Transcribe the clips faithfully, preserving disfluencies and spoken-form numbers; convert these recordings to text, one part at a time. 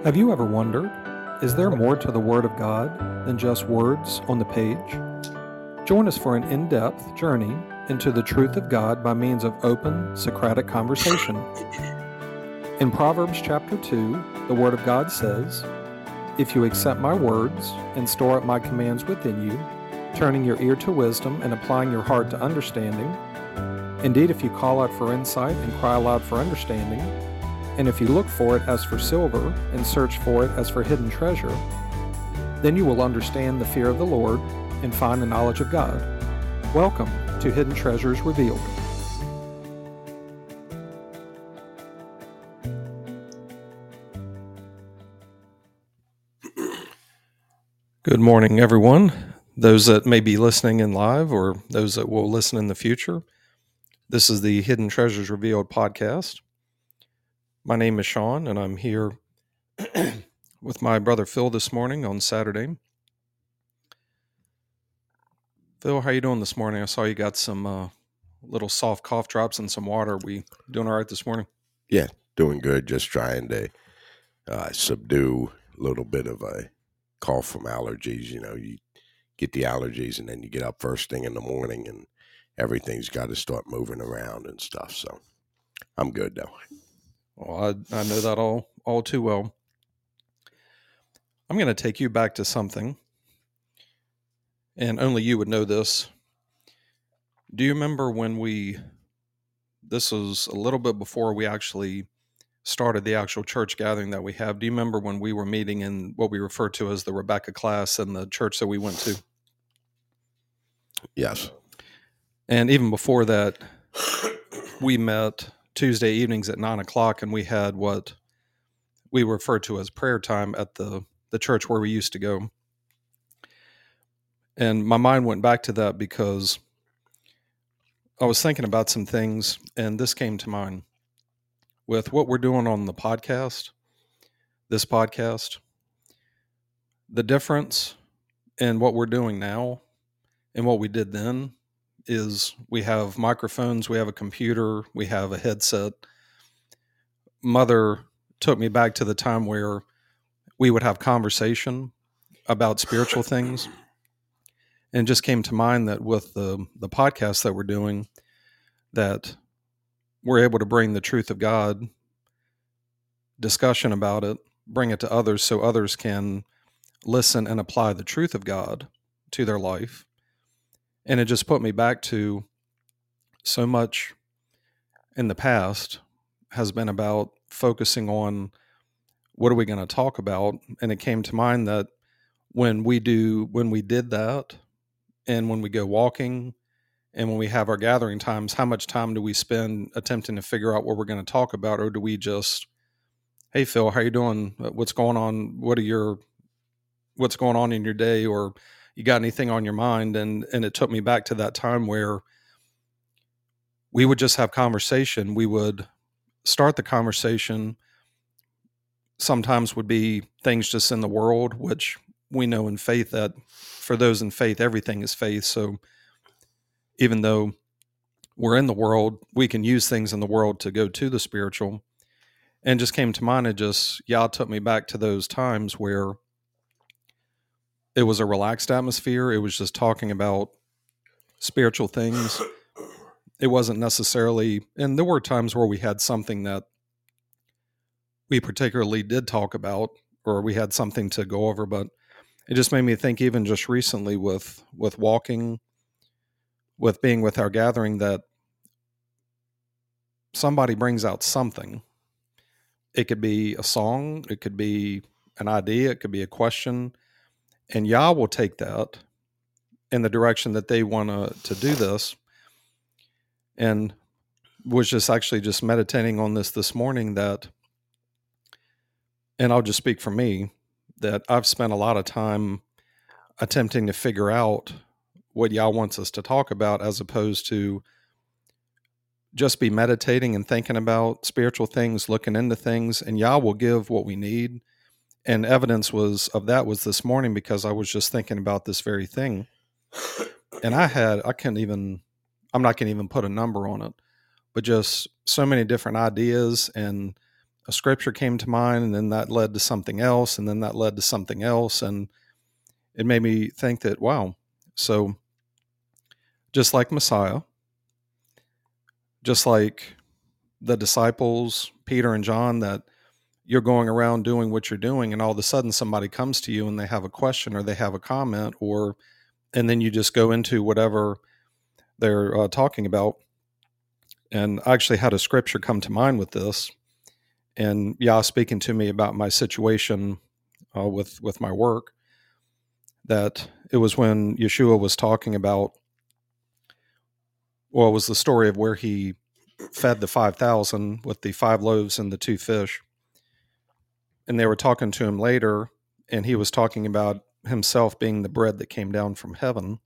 Have you ever wondered, is there more to the Word of God than just words on the page? Join us for an in-depth journey into the truth of God by means of open, Socratic conversation. In Proverbs chapter two, the Word of God says, "If you accept my words and store up my commands within you, turning your ear to wisdom and applying your heart to understanding, indeed if you call out for insight and cry aloud for understanding, and if you look for it as for silver and search for it as for hidden treasure, then you will understand the fear of the Lord and find the knowledge of God." Welcome to Hidden Treasures Revealed. Good morning, everyone. Those that may be listening in live or those that will listen in the future. This is the Hidden Treasures Revealed podcast. My name is Sean, and I'm here with my brother Phil this morning on Saturday. Phil, how you doing this morning? I saw you got some uh, little soft cough drops and some water. We doing all right this morning? Yeah, doing good. Just trying to uh, subdue a little bit of a cough from allergies. You know, you get the allergies and then you get up first thing in the morning and everything's got to start moving around and stuff. So I'm good though. Well, I, I know that all, all too well. I'm going to take you back to something, and only you would know this. Do you remember when we, this was a little bit before we actually started the actual church gathering that we have. Do you remember when we were meeting in what we refer to as the Rebecca class and the church that we went to? Yes. And even before that, we met Tuesday evenings at nine o'clock, and we had what we refer to as prayer time at the, the church where we used to go. And my mind went back to that because I was thinking about some things, and this came to mind. With what we're doing on the podcast, this podcast, the difference in what we're doing now and what we did then is we have microphones, we have a computer, we have a headset. Mother took me back to the time where we would have conversation about spiritual things. And it just came to mind that with the, the podcast that we're doing, that we're able to bring the truth of God, discussion about it, bring it to others so others can listen and apply the truth of God to their life. And it just put me back to so much in the past has been about focusing on what are we going to talk about. And it came to mind that when we do, when we did that, and when we go walking, and when we have our gathering times, how much time do we spend attempting to figure out what we're going to talk about? Or do we just, hey, Phil, how you doing? What's going on? What are your, what's going on in your day? Or you got anything on your mind? And, and it took me back to that time where we would just have conversation. We would start the conversation. Sometimes would be things just in the world, which we know in faith that for those in faith, everything is faith. So even though we're in the world, we can use things in the world to go to the spiritual. And just came to mind, it just, Yah took me back to those times where it was a relaxed atmosphere. It was just talking about spiritual things. It wasn't necessarily, and there were times where we had something that we particularly did talk about, or we had something to go over, but it just made me think even just recently with, with walking, with being with our gathering, that somebody brings out something. It could be a song, it could be an idea, it could be a question, and Yah will take that in the direction that they want to to do this. And was just actually just meditating on this this morning that, and I'll just speak for me, that I've spent a lot of time attempting to figure out what Yah wants us to talk about, as opposed to just be meditating and thinking about spiritual things, looking into things, and Yah will give what we need. And evidence was of that was this morning, because I was just thinking about this very thing. And I had, I can't even, I'm not going to even put a number on it, but just so many different ideas and a scripture came to mind, and then that led to something else, and then that led to something else. And it made me think that, wow, so just like Messiah, just like the disciples, Peter and John, that you're going around doing what you're doing, and all of a sudden somebody comes to you and they have a question or they have a comment, or, and then you just go into whatever they're uh, talking about. And I actually had a scripture come to mind with this, and Yah speaking to me about my situation uh, with, with my work, that it was when Yeshua was talking about, well, it was the story of where he fed the five thousand with the five loaves and the two fish. And they were talking to him later, and he was talking about himself being the bread that came down from heaven,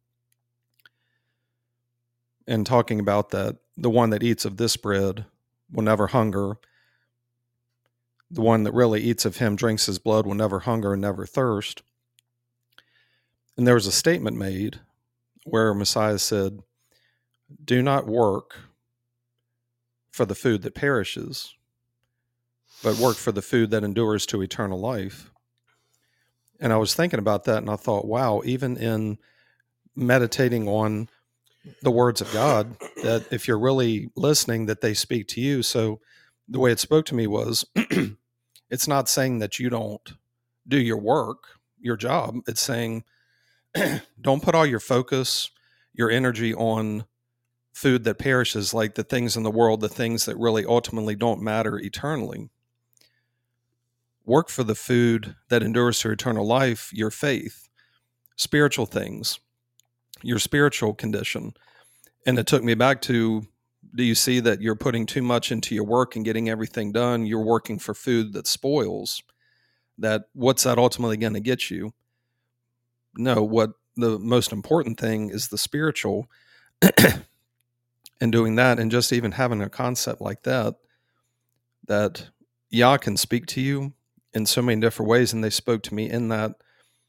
and talking about that the one that eats of this bread will never hunger. The one that really eats of him, drinks his blood, will never hunger and never thirst. And there was a statement made where Messiah said, do not work for the food that perishes, but work for the food that endures to eternal life. And I was thinking about that, and I thought, wow, even in meditating on the words of God, that if you're really listening, that they speak to you. So the way it spoke to me was, it's not saying that you don't do your work, your job. It's saying, don't put all your focus, your energy on food that perishes, like the things in the world, the things that really ultimately don't matter eternally. Work for the food that endures to eternal life, your faith, spiritual things, your spiritual condition. And it took me back to, do you see that you're putting too much into your work and getting everything done? You're working for food that spoils. That what's that ultimately going to get you? No, what the most important thing is the spiritual. And doing that, and just even having a concept like that, that Yah can speak to you in so many different ways, and they spoke to me in that.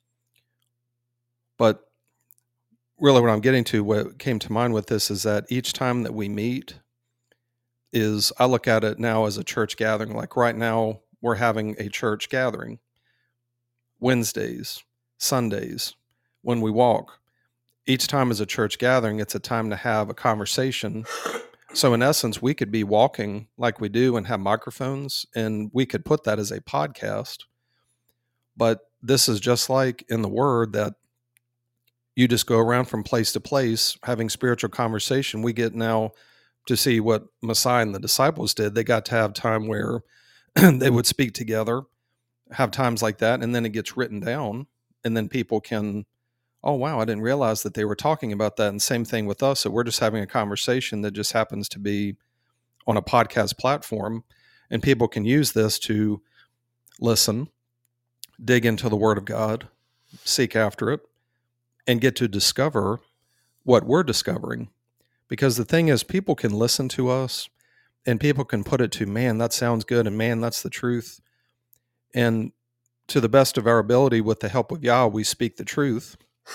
But really what I'm getting to, what came to mind with this, is that each time that we meet is, I look at it now as a church gathering. Like right now, we're having a church gathering. Wednesdays, Sundays, when we walk. Each time is a church gathering. It's a time to have a conversation. So in essence, we could be walking like we do and have microphones, and we could put that as a podcast. But this is just like in the Word, that you just go around from place to place having spiritual conversation. We get now to see what Messiah and the disciples did. They got to have time where they would speak together, have times like that, and then it gets written down, and then people can, oh, wow, I didn't realize that they were talking about that. And same thing with us, that we're just having a conversation that just happens to be on a podcast platform, and people can use this to listen, dig into the Word of God, seek after it, and get to discover what we're discovering. Because the thing is, people can listen to us, and people can put it to, man, that sounds good, and man, that's the truth. And to the best of our ability, with the help of Yah, we speak the truth.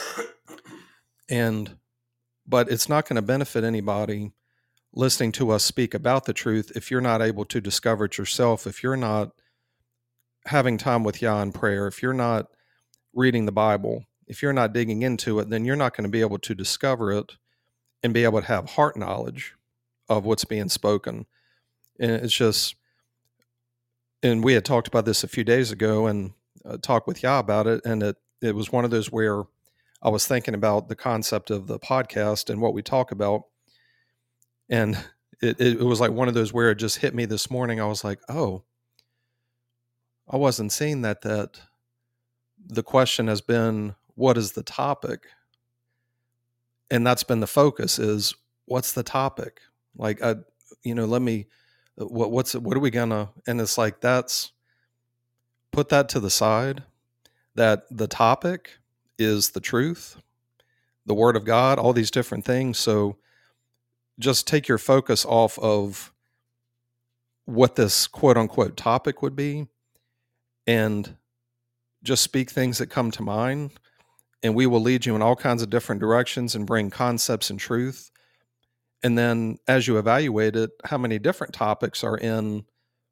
And, but it's not going to benefit anybody listening to us speak about the truth if you're not able to discover it yourself, if you're not having time with Yah in prayer, if you're not reading the Bible, if you're not digging into it, then you're not going to be able to discover it and be able to have heart knowledge of what's being spoken. And it's just, and we had talked about this a few days ago, and uh, talked with Yah about it, and it, it was one of those where I was thinking about the concept of the podcast and what we talk about. And it, it was like one of those where it just hit me this morning. I was like, oh, I wasn't seeing that, that the question has been, what is the topic? And that's been the focus, is what's the topic? Like, I, you know, let me, what, what's, what are we gonna, and it's like, that's, put that to the side, that the topic is the truth, the Word of God, all these different things. So just take your focus off of what this quote unquote topic would be, and just speak things that come to mind, and we will lead you in all kinds of different directions and bring concepts and truth. And then as you evaluate it, how many different topics are in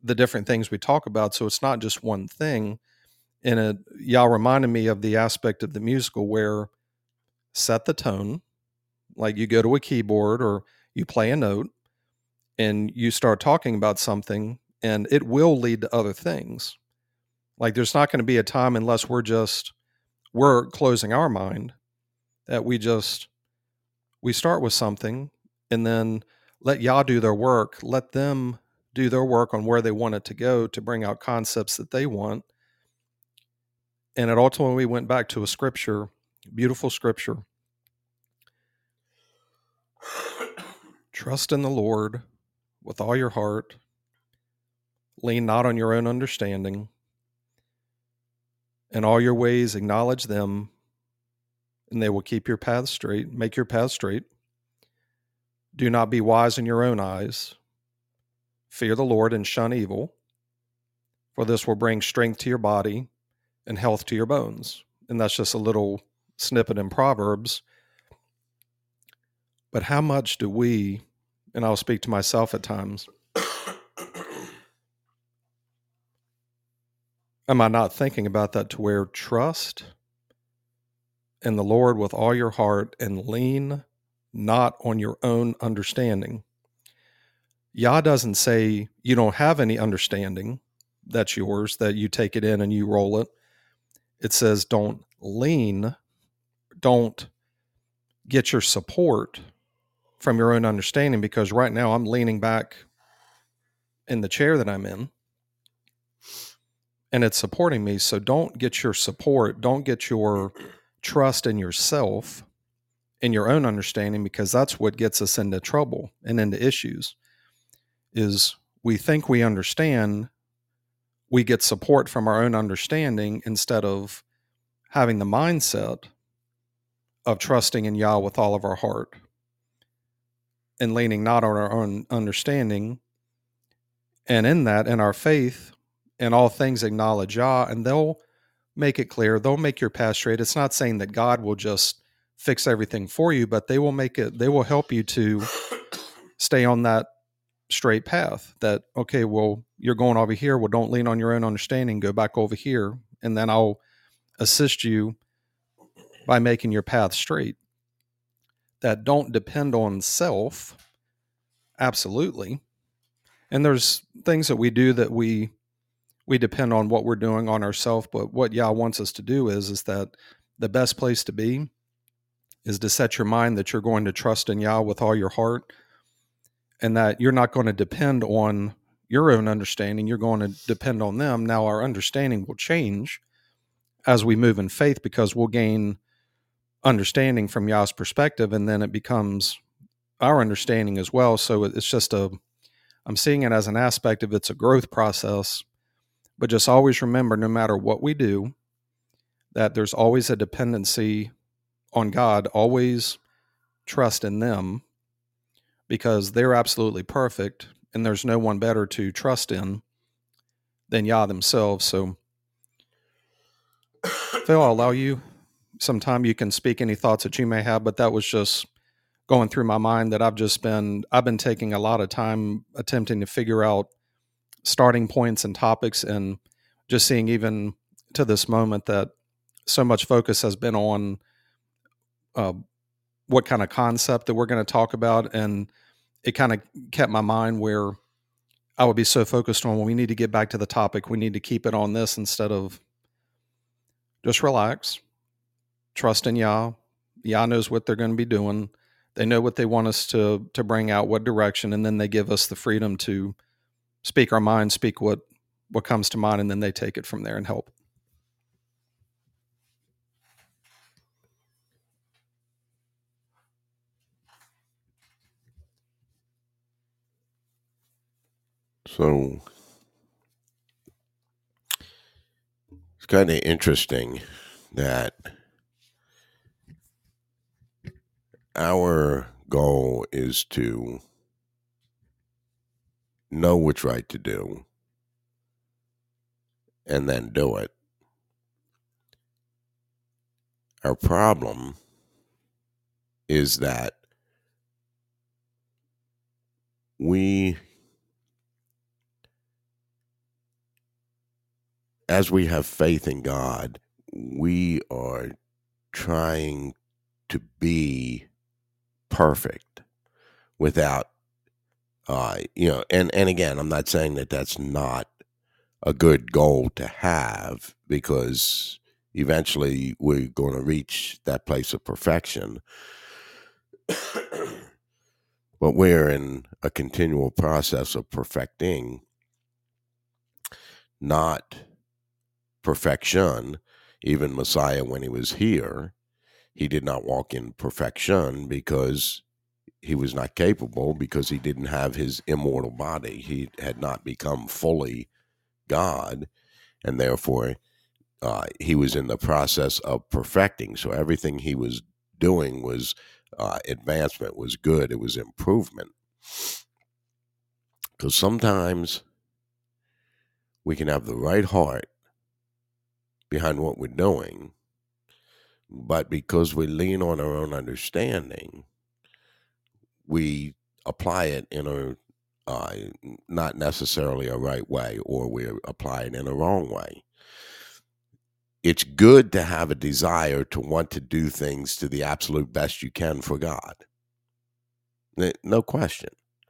the different things we talk about. So it's not just one thing. And it, y'all reminded me of the aspect of the musical where set the tone, like you go to a keyboard or you play a note and you start talking about something, and it will lead to other things. Like there's not going to be a time, unless we're just, we're closing our mind, that we just, we start with something and then let Yah do their work. Let them do their work on where they want it to go to bring out concepts that they want. And it ultimately went back to a scripture, beautiful scripture. Trust in the Lord with all your heart. Lean not on your own understanding. In all your ways acknowledge them, and they will keep your path straight, make your path straight. Do not be wise in your own eyes. Fear the Lord and shun evil, for this will bring strength to your body and health to your bones. And that's just a little snippet in Proverbs. But how much do we, and I'll speak to myself at times, am I not thinking about that to where trust in the Lord with all your heart and lean not on your own understanding? Yah doesn't say you don't have any understanding that's yours, that you take it in and you roll it. It says don't lean, don't get your support from your own understanding, because right now I'm leaning back in the chair that I'm in and it's supporting me. So don't get your support, don't get your trust in yourself, in your own understanding, because that's what gets us into trouble and into issues. Is we think we understand, we get support from our own understanding instead of having the mindset of trusting in Yah with all of our heart and leaning not on our own understanding. And in that, in our faith, in all things acknowledge Yah, and they'll make it clear. They'll make your path straight. It's not saying that God will just fix everything for you, but they will make it, they will help you to stay on that straight path. That, okay, well, you're going over here. Well, don't lean on your own understanding. Go back over here. And then I'll assist you by making your path straight. That don't depend on self. Absolutely. And there's things that we do that we we depend on what we're doing on ourselves. But what Yah wants us to do is, is that the best place to be is to set your mind that you're going to trust in Yah with all your heart, and that you're not going to depend on your own understanding. You're going to depend on them. Now our understanding will change as we move in faith, because we'll gain understanding from Yah's perspective, and then it becomes our understanding as well. So it's just a, I'm seeing it as an aspect of, it's a growth process. But just always remember, no matter what we do, that there's always a dependency on God. Always trust in them, because they're absolutely perfect, and there's no one better to trust in than Yah themselves. So, Phil, I'll allow you some time. You can speak any thoughts that you may have, but that was just going through my mind, that I've just been, I've been taking a lot of time attempting to figure out starting points and topics, and just seeing even to this moment that so much focus has been on uh, what kind of concept that we're going to talk about. And it kind of kept my mind where I would be so focused on, well, we need to get back to the topic. We need to keep it on this, instead of just relax, trust in Yah. Yah knows what they're going to be doing. They know what they want us to, to bring out, what direction, and then they give us the freedom to speak our mind, speak what, what comes to mind, and then they take it from there and help. So it's kind of interesting that our goal is to know what's right to do and then do it. Our problem is that we as we have faith in God, we are trying to be perfect without, uh, you know, and, and again, I'm not saying that that's not a good goal to have, because eventually we're going to reach that place of perfection. But we're in a continual process of perfecting, not perfection. Even Messiah, when he was here, he did not walk in perfection because he was not capable, because he didn't have his immortal body. He had not become fully God, and therefore uh, he was in the process of perfecting. So everything he was doing was uh, advancement, was good, it was improvement. Because sometimes we can have the right heart behind what we're doing, but because we lean on our own understanding, we apply it in a uh, not necessarily a right way, or we apply it in a wrong way. It's good to have a desire to want to do things to the absolute best you can for God. No question.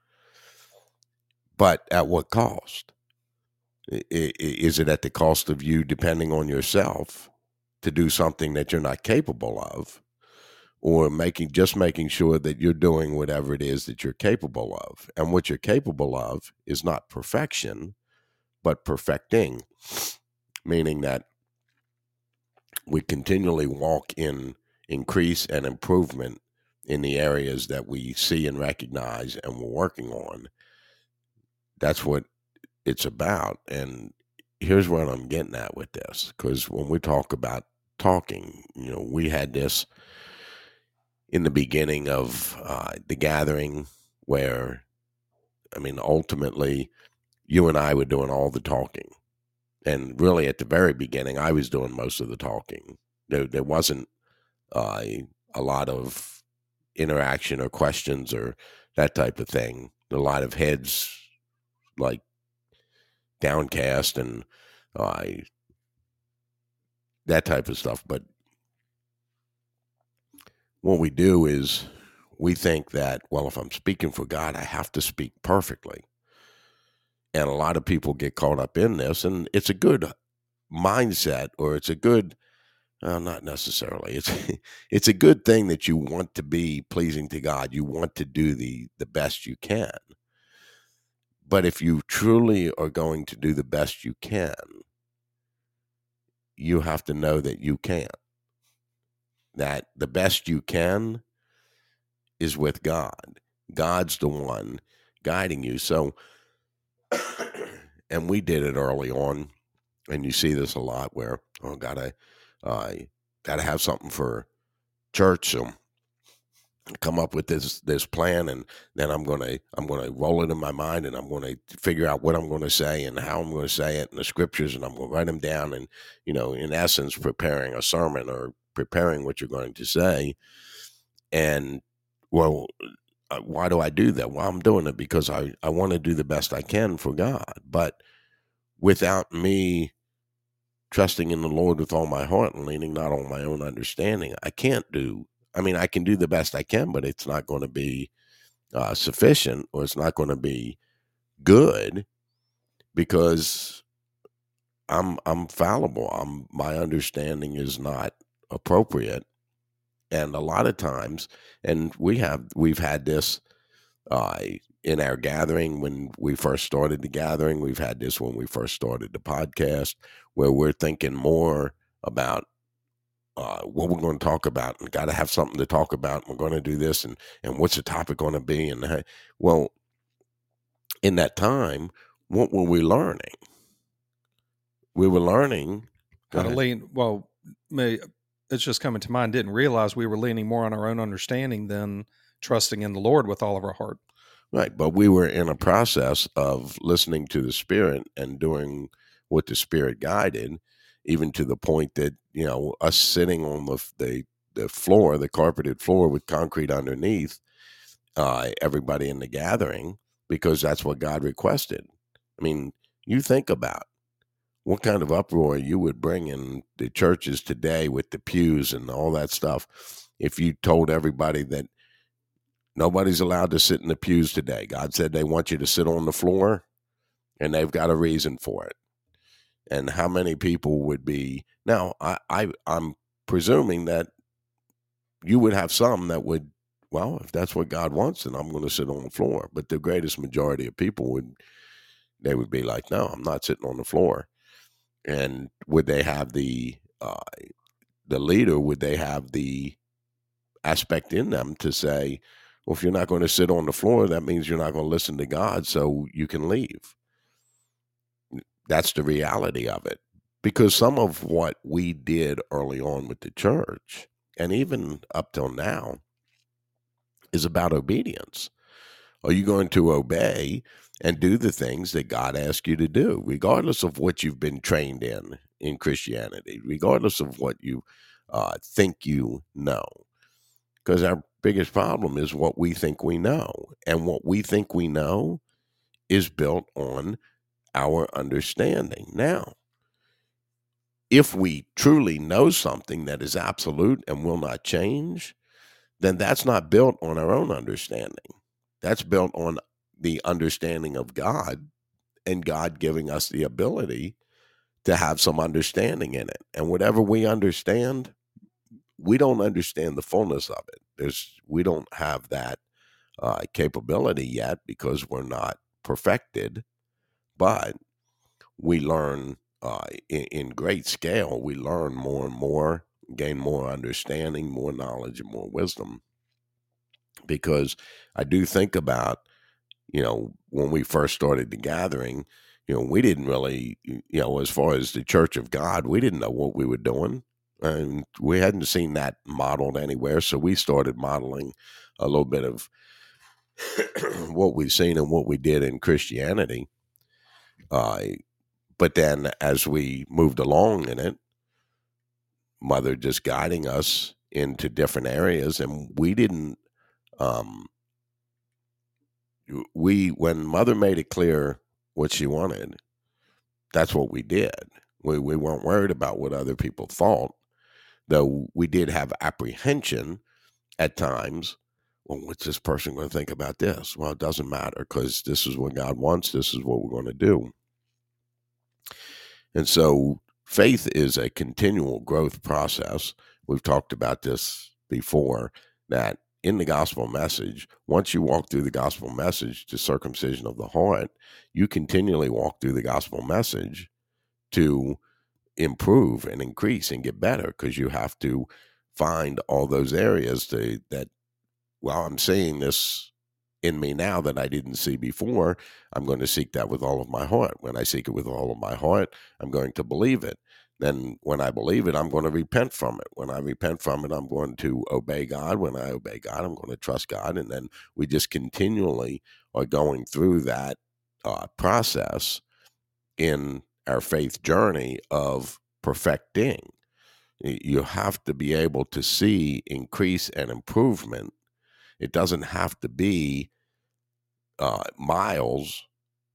But at what cost? Is it at the cost of you depending on yourself to do something that you're not capable of, or making just making sure that you're doing whatever it is that you're capable of? And what you're capable of is not perfection, but perfecting, meaning that we continually walk in increase and improvement in the areas that we see and recognize and we're working on. That's what it's about. And here's what I'm getting at with this, because when we talk about talking, you know, we had this in the beginning of uh, the gathering where, I mean, ultimately, you and I were doing all the talking. And really, at the very beginning, I was doing most of the talking. There, there wasn't uh, a lot of interaction or questions or that type of thing. A lot of heads like downcast and uh, that type of stuff. But what we do is we think that, well, if I'm speaking for God, I have to speak perfectly. And a lot of people get caught up in this, and it's a good mindset, or it's a good, well, not necessarily. It's it's a good thing that you want to be pleasing to God. You want to do the the best you can. But if you truly are going to do the best you can, you have to know that you can't. That the best you can is with God. God's the one guiding you. So, and we did it early on, and you see this a lot where, oh, gotta, uh, gotta have something for church. So come up with this this plan, and then I'm gonna I'm gonna roll it in my mind, and I'm gonna figure out what I'm gonna say and how I'm gonna say it, and the scriptures, and I'm gonna write them down, and you know, in essence, preparing a sermon or preparing what you're going to say. And well, why do I do that? Well, I'm doing it because I I want to do the best I can for God, but without me trusting in the Lord with all my heart and leaning not on my own understanding, I can't do. I mean, I can do the best I can, but it's not going to be uh, sufficient, or it's not going to be good, because I'm I'm fallible. I'm my understanding is not appropriate, and a lot of times, and we have we've had this uh, in our gathering when we first started the gathering. We've had this when we first started the podcast, where we're thinking more about Uh, what we're going to talk about, and got to have something to talk about. And we're going to do this, and and what's the topic going to be? And hey, well, in that time, what were we learning? We were learning how to lean. Well, may, it's just coming to mind. Didn't realize we were leaning more on our own understanding than trusting in the Lord with all of our heart. Right, but we were in a process of listening to the Spirit and doing what the Spirit guided, even to the point that, you know, us sitting on the the, the floor, the carpeted floor with concrete underneath, uh, everybody in the gathering, because that's what God requested. I mean, you think about what kind of uproar you would bring in the churches today with the pews and all that stuff if you told everybody that nobody's allowed to sit in the pews today. God said they want you to sit on the floor, and they've got a reason for it. And how many people would be now? I, I I'm presuming that you would have some that would, well, if that's what God wants, then I'm going to sit on the floor. But the greatest majority of people would, they would be like, no, I'm not sitting on the floor. And would they have the uh, the leader? Would they have the aspect in them to say, well, if you're not going to sit on the floor, that means you're not going to listen to God, so you can leave. That's the reality of it. Because some of what we did early on with the church, and even up till now, is about obedience. Are you going to obey and do the things that God asks you to do, regardless of what you've been trained in in Christianity, regardless of what you uh, think you know? Because our biggest problem is what we think we know. And what we think we know is built on our understanding. Now, if we truly know something that is absolute and will not change, then that's not built on our own understanding. That's built on the understanding of God and God giving us the ability to have some understanding in it. And whatever we understand, we don't understand the fullness of it. There's, we don't have that uh, capability yet because we're not perfected, but we learn uh, in, in great scale. We learn more and more, gain more understanding, more knowledge, and more wisdom. Because I do think about, you know, when we first started the gathering, you know, we didn't really, you know, as far as the Church of God, we didn't know what we were doing. And we hadn't seen that modeled anywhere. So we started modeling a little bit of what we've seen and what we did in Christianity. Uh, but then as we moved along in it, Mother just guiding us into different areas, and we didn't, um, we, when Mother made it clear what she wanted, that's what we did. We, we weren't worried about what other people thought, though we did have apprehension at times. Well, what's this person going to think about this? Well, it doesn't matter because this is what God wants. This is what we're going to do. And so faith is a continual growth process. We've talked about this before, that in the gospel message, once you walk through the gospel message to circumcision of the heart, you continually walk through the gospel message to improve and increase and get better, because you have to find all those areas to, that, well, I'm seeing this in me now that I didn't see before. I'm going to seek that with all of my heart. When I seek it with all of my heart, I'm going to believe it. Then when I believe it, I'm going to repent from it. When I repent from it, I'm going to obey God. When I obey God, I'm going to trust God. And then we just continually are going through that uh, process in our faith journey of perfecting. You have to be able to see increase and improvement. It doesn't have to be uh, miles.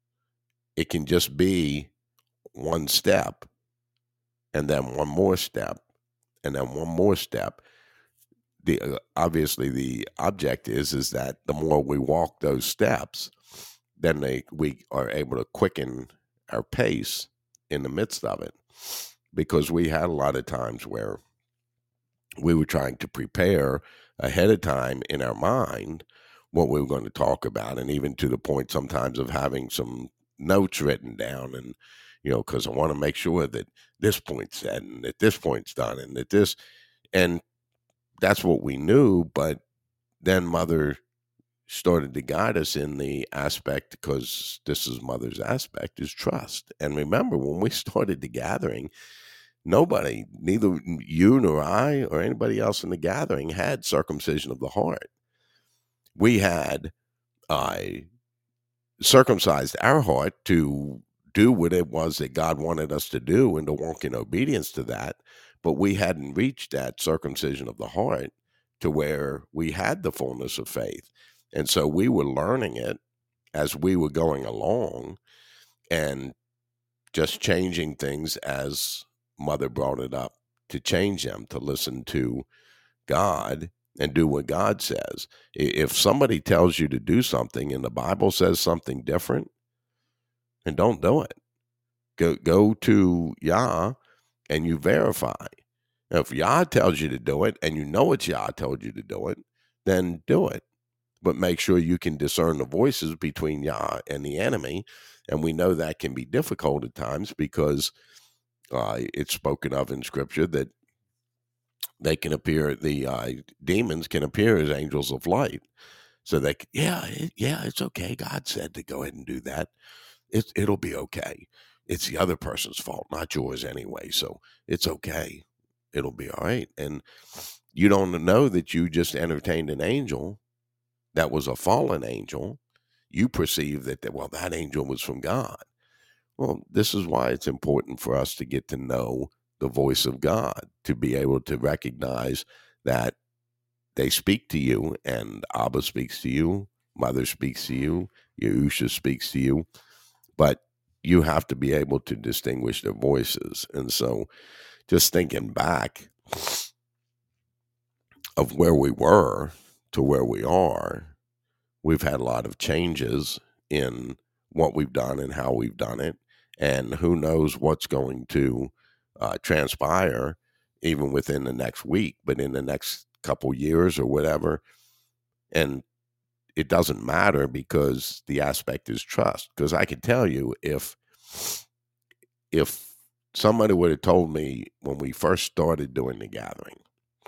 It can just be one step, and then one more step, and then one more step. The uh, obviously the object is is that the more we walk those steps, then they we are able to quicken our pace in the midst of it. Because we had a lot of times where we were trying to prepare ahead of time in our mind what we were going to talk about, and even to the point sometimes of having some notes written down, and, you know, because I want to make sure that this point's said and that this point's done and that this, and that's what we knew. But then Mother started to guide us in the aspect, because this is Mother's aspect, is trust. And remember, when we started the gathering, nobody, neither you nor I or anybody else in the gathering, had circumcision of the heart. We had uh, circumcised our heart to do what it was that God wanted us to do and to walk in obedience to that. But we hadn't reached that circumcision of the heart to where we had the fullness of faith. And so we were learning it as we were going along. And just changing things as Mother brought it up, to change them, to listen to God and do what God says. If somebody tells you to do something and the Bible says something different, then don't do it. Go, go to Yah and you verify. Now, if Yah tells you to do it and you know it's Yah told you to do it, then do it. But make sure you can discern the voices between Yah and the enemy. And we know that can be difficult at times because uh, it's spoken of in Scripture that they can appear, the uh, demons can appear as angels of light. So they, yeah, it, yeah, it's okay. God said to go ahead and do that. It's, it'll be okay. It's the other person's fault, not yours anyway. So it's okay. It'll be all right. And you don't know that you just entertained an angel that was a fallen angel. You perceive that, well, that angel was from God. Well, this is why it's important for us to get to know the voice of God, to be able to recognize that they speak to you, and Abba speaks to you, Mother speaks to you, Yahusha speaks to you, but you have to be able to distinguish their voices. And so just thinking back of where we were to where we are, we've had a lot of changes in what we've done and how we've done it. And who knows what's going to uh, transpire even within the next week, but in the next couple years or whatever. And it doesn't matter because the aspect is trust. Because I can tell you, if if somebody would have told me when we first started doing the gathering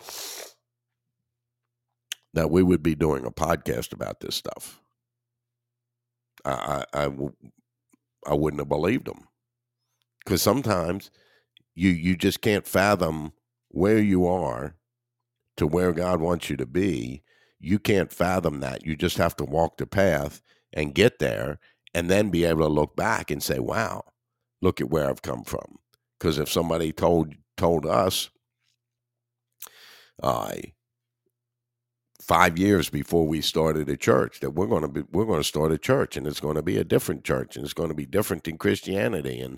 that we would be doing a podcast about this stuff, I, I, I, I wouldn't have believed them. Because sometimes you, you just can't fathom where you are to where God wants you to be. You can't fathom that. You just have to walk the path and get there, and then be able to look back and say, wow, look at where I've come from. Because if somebody told told us uh, five years before we started a church that we're going to be we're going to start a church, and it's going to be a different church, and it's going to be different than Christianity, and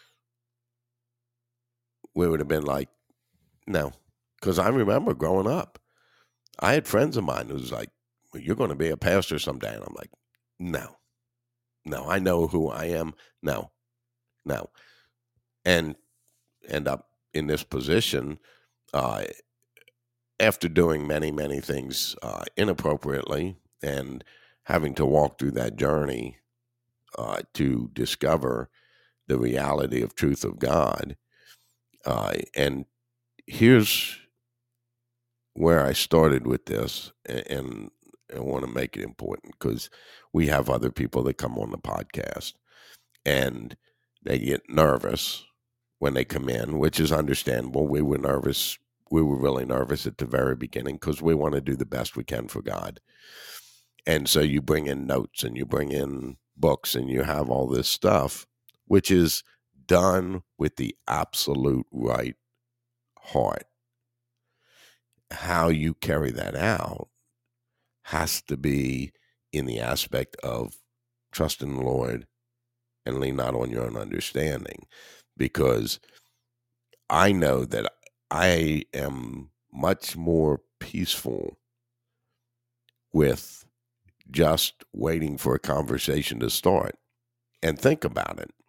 we would have been like, no. Because I remember growing up, I had friends of mine who was like, well, you're going to be a pastor someday. And I'm like, no, no, I know who I am. No, no. And end up in this position uh, after doing many, many things uh, inappropriately and having to walk through that journey uh, to discover the reality of truth of God. Uh, and here's where I started with this, and I want to make it important because we have other people that come on the podcast and they get nervous when they come in, which is understandable. We were nervous. We were really nervous at the very beginning because we want to do the best we can for God. And so you bring in notes and you bring in books and you have all this stuff, which is done with the absolute right heart. How you carry that out has to be in the aspect of trust in the Lord and lean not on your own understanding, because I know that I am much more peaceful with just waiting for a conversation to start. And think about it.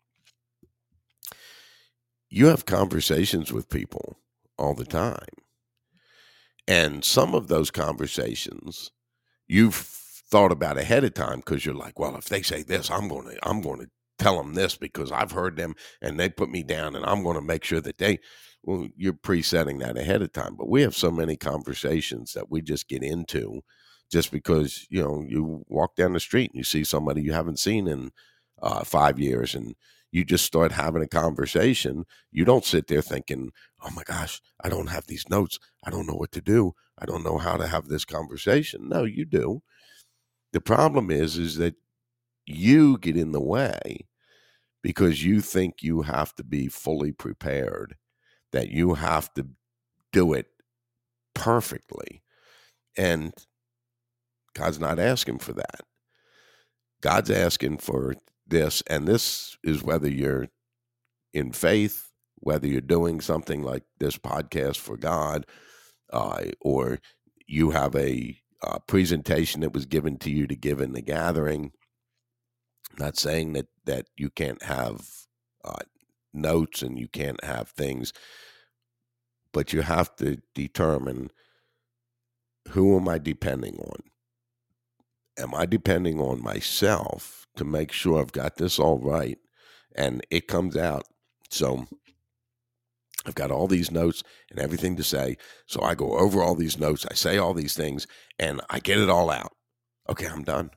You have conversations with people all the time. And some of those conversations you've thought about ahead of time because you're like, well, if they say this, I'm going to, I'm going to tell them this because I've heard them and they put me down and I'm going to make sure that they, well, you're pre-setting that ahead of time. But we have so many conversations that we just get into just because, you know, you walk down the street and you see somebody you haven't seen in uh, five years and you just start having a conversation. You don't sit there thinking, oh my gosh, I don't have these notes. I don't know what to do. I don't know how to have this conversation. No, you do. The problem is, is that you get in the way because you think you have to be fully prepared, that you have to do it perfectly. And God's not asking for that. God's asking for this, and this is whether you're in faith, whether you're doing something like this podcast for God, uh, or you have a uh, presentation that was given to you to give in the gathering. Not saying that, that you can't have uh, notes and you can't have things, but you have to determine, who am I depending on? Am I depending on myself to make sure I've got this all right? And it comes out. So I've got all these notes and everything to say. So I go over all these notes. I say all these things and I get it all out. Okay, I'm done.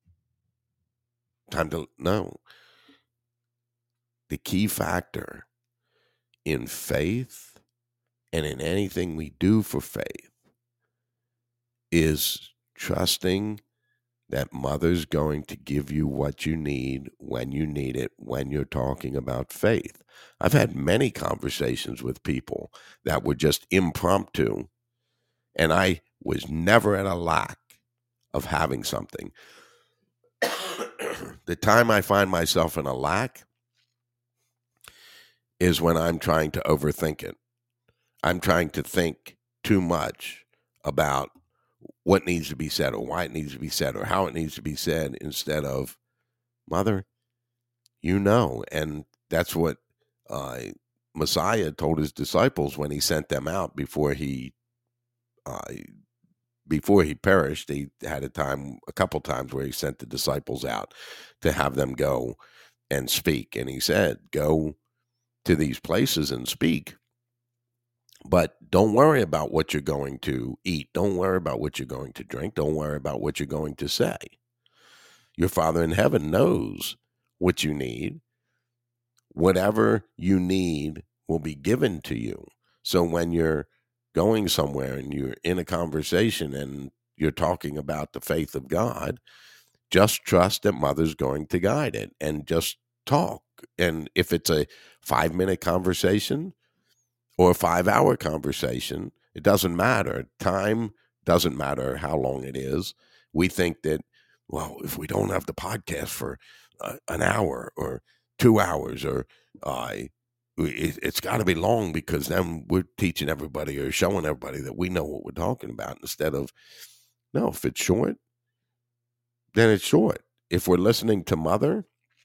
Time to, no. The key factor in faith and in anything we do for faith is trusting that Mother's going to give you what you need when you need it, when you're talking about faith. I've had many conversations with people that were just impromptu, and I was never at a lack of having something. The time I find myself in a lack is when I'm trying to overthink it. I'm trying to think too much about what needs to be said or why it needs to be said or how it needs to be said, instead of, Mother, you know. And that's what uh, Messiah told his disciples when he sent them out before he uh, before he perished. He had a time, a couple times where he sent the disciples out to have them go and speak. And he said, go to these places and speak. But don't worry about what you're going to eat. Don't worry about what you're going to drink. Don't worry about what you're going to say. Your Father in heaven knows what you need. Whatever you need will be given to you. So when you're going somewhere and you're in a conversation and you're talking about the faith of God, just trust that Mother's going to guide it, and just talk. And if it's a five-minute conversation or a five-hour conversation, it doesn't matter. Time doesn't matter how long it is. We think that, well, if we don't have the podcast for uh, an hour or two hours, or uh, it, it's got to be long, because then we're teaching everybody or showing everybody that we know what we're talking about, instead of, no, if it's short, then it's short. If we're listening to Mother,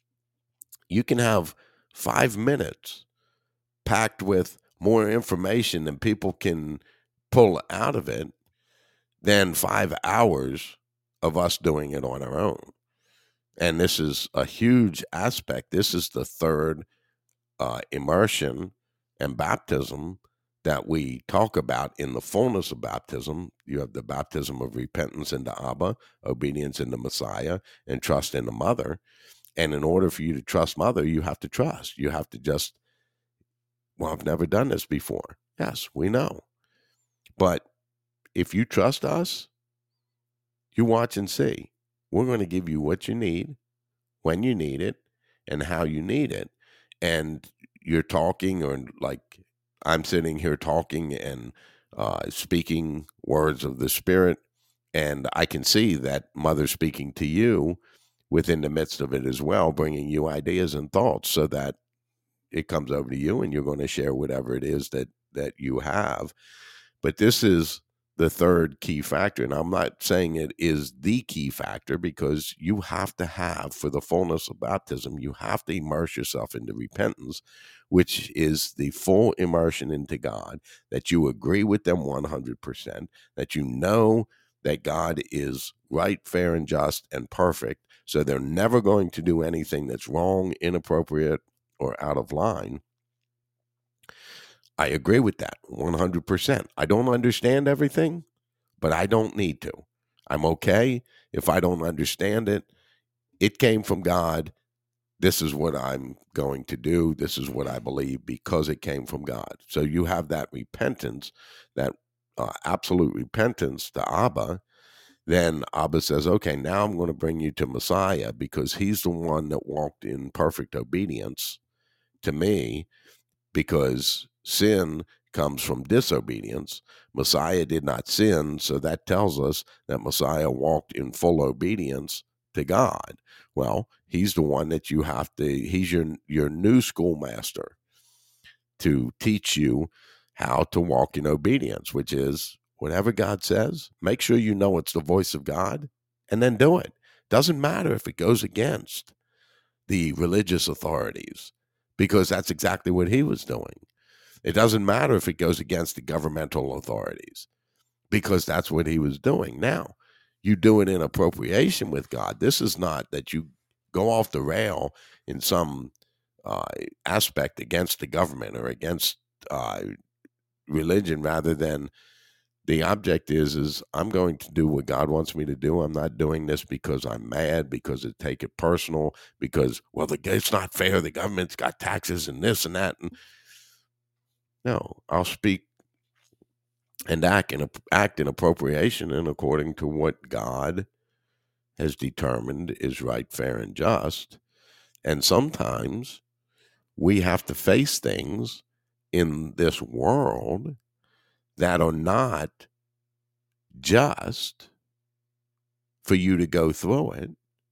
you can have five minutes packed with more information than people can pull out of it than five hours of us doing it on our own. And this is a huge aspect. This is the third uh, immersion and baptism that we talk about in the fullness of baptism. You have the baptism of repentance into Abba, obedience into Messiah, and trust in the Mother. And in order for you to trust Mother, you have to trust. You have to just, well, I've never done this before. Yes, we know. But if you trust us, you watch and see. We're going to give you what you need, when you need it, and how you need it. And you're talking, or like I'm sitting here talking and uh, speaking words of the Spirit, and I can see that Mother speaking to you within the midst of it as well, bringing you ideas and thoughts, so that it comes over to you and you're going to share whatever it is that, that you have. But this is the third key factor. And I'm not saying it is the key factor, because you have to have, for the fullness of baptism, you have to immerse yourself into repentance, which is the full immersion into God, that you agree with them one hundred percent, that you know that God is right, fair, and just, and perfect. So they're never going to do anything that's wrong, inappropriate, or out of line. I agree with that one hundred percent. I don't understand everything, but I don't need to. I'm okay if I don't understand it. It came from God. This is what I'm going to do. This is what I believe, because it came from God. So you have that repentance, that uh, absolute repentance to Abba. Then Abba says, okay, now I'm going to bring you to Messiah, because he's the one that walked in perfect obedience to me, because sin comes from disobedience. Messiah did not sin, so that tells us that Messiah walked in full obedience to God. Well, he's the one that you have to, he's your, your new schoolmaster to teach you how to walk in obedience, which is whatever God says, make sure you know it's the voice of God and then do it. Doesn't matter if it goes against the religious authorities, because that's exactly what he was doing. It doesn't matter if it goes against the governmental authorities, because that's what he was doing. Now, you do it in appropriation with God. This is not that you go off the rail in some uh, aspect against the government or against uh, religion, rather than the object is, is I'm going to do what God wants me to do. I'm not doing this because I'm mad, because I take it personal, because, well, the, it's not fair. The government's got taxes and this and that. And no, I'll speak and act in, act in appropriation and according to what God has determined is right, fair, and just. And sometimes we have to face things in this world that are not just for you to go through it.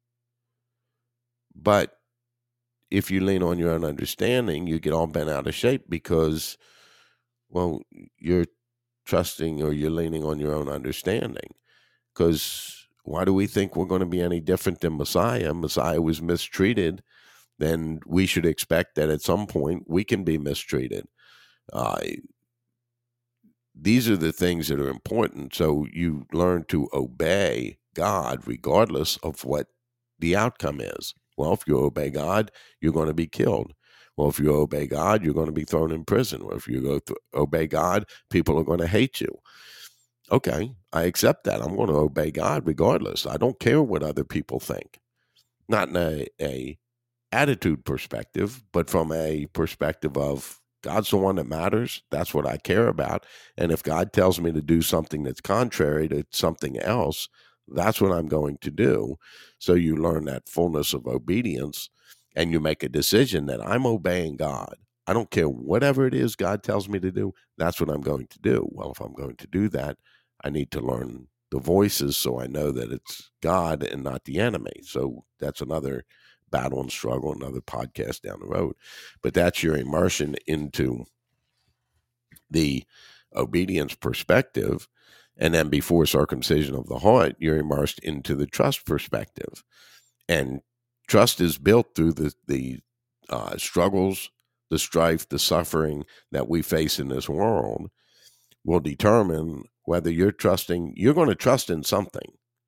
But if you lean on your own understanding, you get all bent out of shape because, well, you're trusting or you're leaning on your own understanding. Because why do we think we're going to be any different than Messiah? Messiah was mistreated. Then we should expect that at some point we can be mistreated. Uh, these are the things that are important. So you learn to obey God regardless of what the outcome is. Well, if you obey God, you're going to be killed. Well, if you obey God, you're going to be thrown in prison. Well, if you go th- obey God, people are going to hate you. Okay, I accept that. I'm going to obey God regardless. I don't care what other people think. Not in a, a attitude perspective, but from a perspective of God's the one that matters. That's what I care about. And if God tells me to do something that's contrary to something else, that's what I'm going to do. So you learn that fullness of obedience and you make a decision that I'm obeying God. I don't care whatever it is God tells me to do. That's what I'm going to do. Well, if I'm going to do that, I need to learn the voices so I know that it's God and not the enemy. So that's another battle and struggle, another podcast down the road. But that's your immersion into the obedience perspective. And then before circumcision of the heart, you're immersed into the trust perspective. And trust is built through the, the uh, struggles, the strife, the suffering that we face in this world will determine whether you're trusting, you're going to trust in something.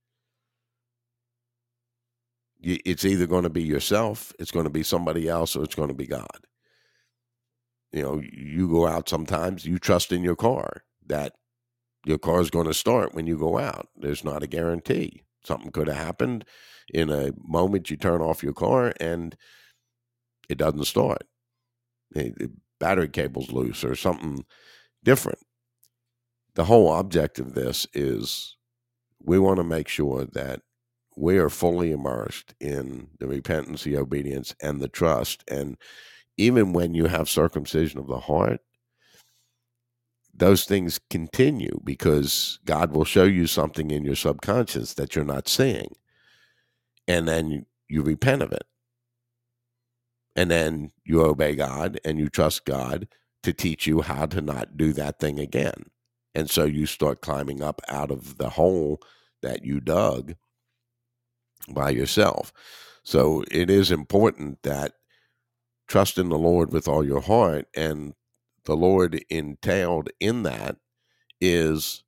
It's either going to be yourself, it's going to be somebody else, or it's going to be God. You know, you go out sometimes, you trust in your car that your car is going to start when you go out. There's not a guarantee. Something could have happened in a moment you turn off your car and it doesn't start. The battery cable's loose or something different. The whole object of this is we want to make sure that we are fully immersed in the repentance, the obedience, and the trust. And even when you have circumcision of the heart, those things continue because God will show you something in your subconscious that you're not seeing. And then you, you repent of it. And then you obey God and you trust God to teach you how to not do that thing again. And so you start climbing up out of the hole that you dug by yourself. So it is important that trust in the Lord with all your heart, and the Lord entailed in that is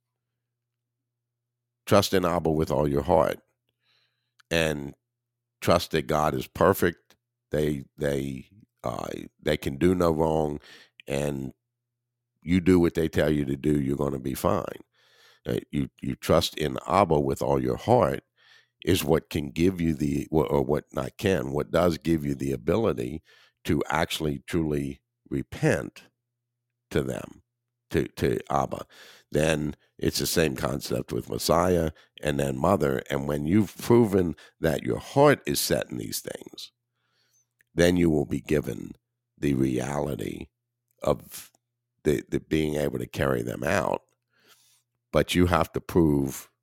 trust in Abba with all your heart and trust that God is perfect. They they uh, they can do no wrong, and you do what they tell you to do, you're going to be fine. Uh, you you trust in Abba with all your heart is what can give you the, or what not can, what does give you the ability to actually truly repent to them, to, to Abba. Then it's the same concept with Messiah and then Mother. And when you've proven that your heart is set in these things, then you will be given the reality of the, the being able to carry them out. But you have to prove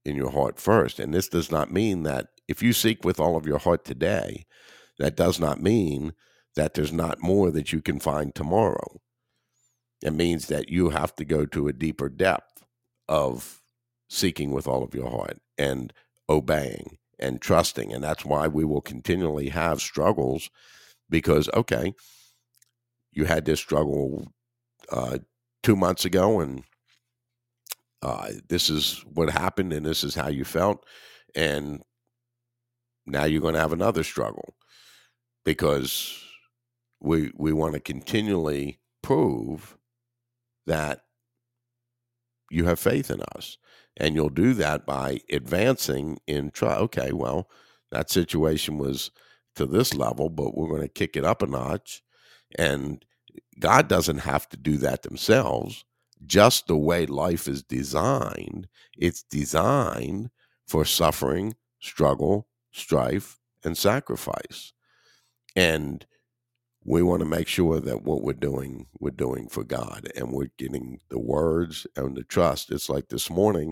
in your heart first. And this does not mean that if you seek with all of your heart today, that does not mean that there's not more that you can find tomorrow. It means that you have to go to a deeper depth of seeking with all of your heart and obeying and trusting. And that's why we will continually have struggles, because, okay, you had this struggle uh, two months ago, and uh, this is what happened, and this is how you felt. And now you're going to have another struggle, because we we want to continually prove that you have faith in us. And you'll do that by advancing in trust. Okay, well, that situation was to this level, but we're going to kick it up a notch. And God doesn't have to do that themselves. Just the way life is designed, it's designed for suffering, struggle, strife, and sacrifice. And we want to make sure that what we're doing, we're doing for God, and we're getting the words and the trust. It's like this morning,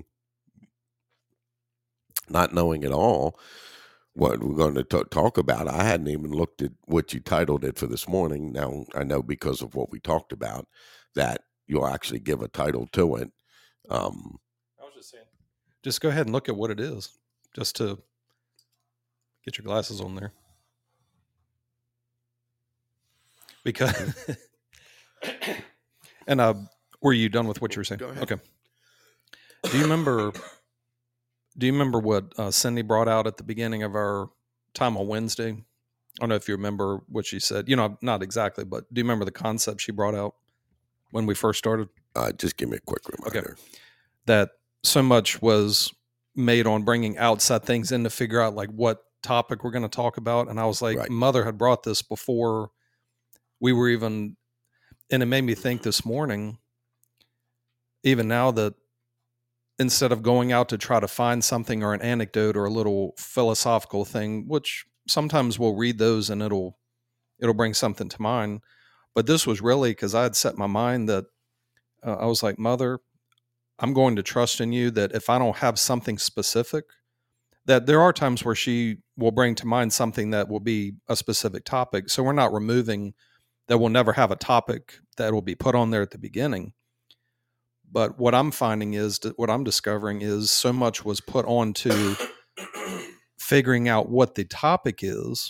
not knowing at all what we're going to t- talk about. I hadn't even looked at what you titled it for this morning. Now I know, because of what we talked about, that you'll actually give a title to it. Um, I was just saying, just go ahead and look at what it is, just to get your glasses on there. Because, and uh, were you done with what you were saying? Go ahead. Okay. Do you remember? Do you remember what uh, Cindy brought out at the beginning of our time on Wednesday? I don't know if you remember what she said. You know, not exactly, but do you remember the concept she brought out when we first started? Uh, just give me a quick reminder. Okay. That so much was made on bringing outside things in to figure out like what topic we're going to talk about. And I was like, Right. Mother had brought this before we were even, and it made me think this morning, even now, that instead of going out to try to find something or an anecdote or a little philosophical thing, which sometimes we'll read those and it'll it'll bring something to mind. But this was really because I had set my mind that uh, I was like, Mother, I'm going to trust in you that if I don't have something specific, that there are times where she will bring to mind something that will be a specific topic. So we're not removing that we'll never have a topic that will be put on there at the beginning. But what I'm finding is that what I'm discovering is so much was put on to figuring out what the topic is.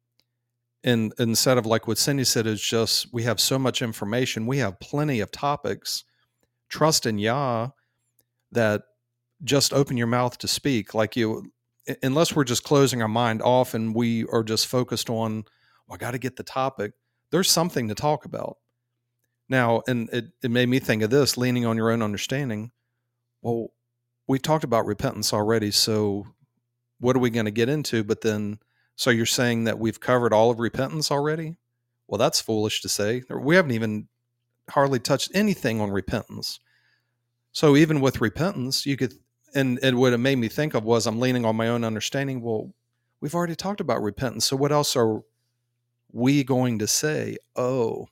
And instead of like what Cindy said, is just, we have so much information. We have plenty of topics. Trust in Yah that just open your mouth to speak. Like you, unless we're just closing our mind off and we are just focused on, well, I got to get the topic. There's something to talk about. Now, and it, it made me think of this, leaning on your own understanding. Well, we've talked about repentance already, so what are we going to get into? But then, so you're saying that we've covered all of repentance already? Well, that's foolish to say. We haven't even hardly touched anything on repentance. So even with repentance, you could, and, and what it made me think of was I'm leaning on my own understanding. Well, we've already talked about repentance, so what else are we going to say? Oh,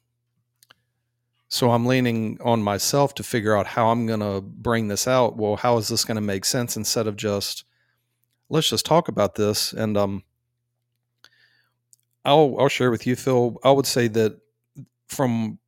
so I'm leaning on myself to figure out how I'm going to bring this out. Well, how is this going to make sense instead of just, let's just talk about this. And um, I'll I'll share with you, Phil. I would say that from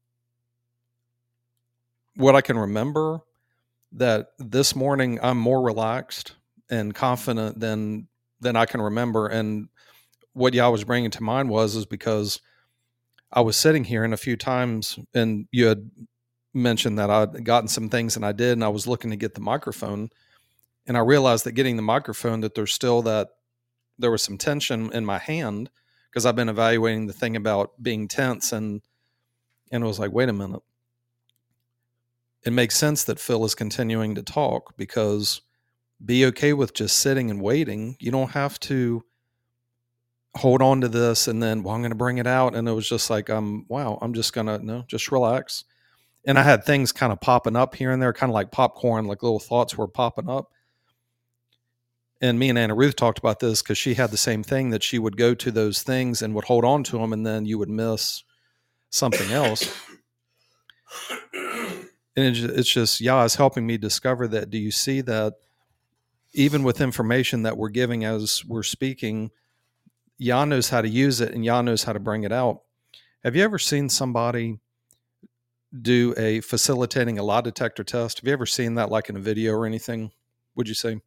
what I can remember, that this morning I'm more relaxed and confident than than I can remember. And what Yah was bringing to mind was is because I was sitting here, and a few times, and you had mentioned that I'd gotten some things, and I did, and I was looking to get the microphone, and I realized that getting the microphone, that there's still that, there was some tension in my hand, because I've been evaluating the thing about being tense, and and it was like, wait a minute. It makes sense that Phil is continuing to talk, because be okay with just sitting and waiting. You don't have to hold on to this and then, well, I'm going to bring it out. And it was just like, um, wow, I'm just going to, no, just relax. And I had things kind of popping up here and there, kind of like popcorn, like little thoughts were popping up. And me and Anna Ruth talked about this because she had the same thing, that she would go to those things and would hold on to them, and then you would miss something else. And it's just, Yah is helping me discover that. Do you see that even with information that we're giving as we're speaking, Yah knows how to use it and Yah knows how to bring it out. Have you ever seen somebody do a facilitating a lie detector test? Have you ever seen that, like in a video or anything, would you say?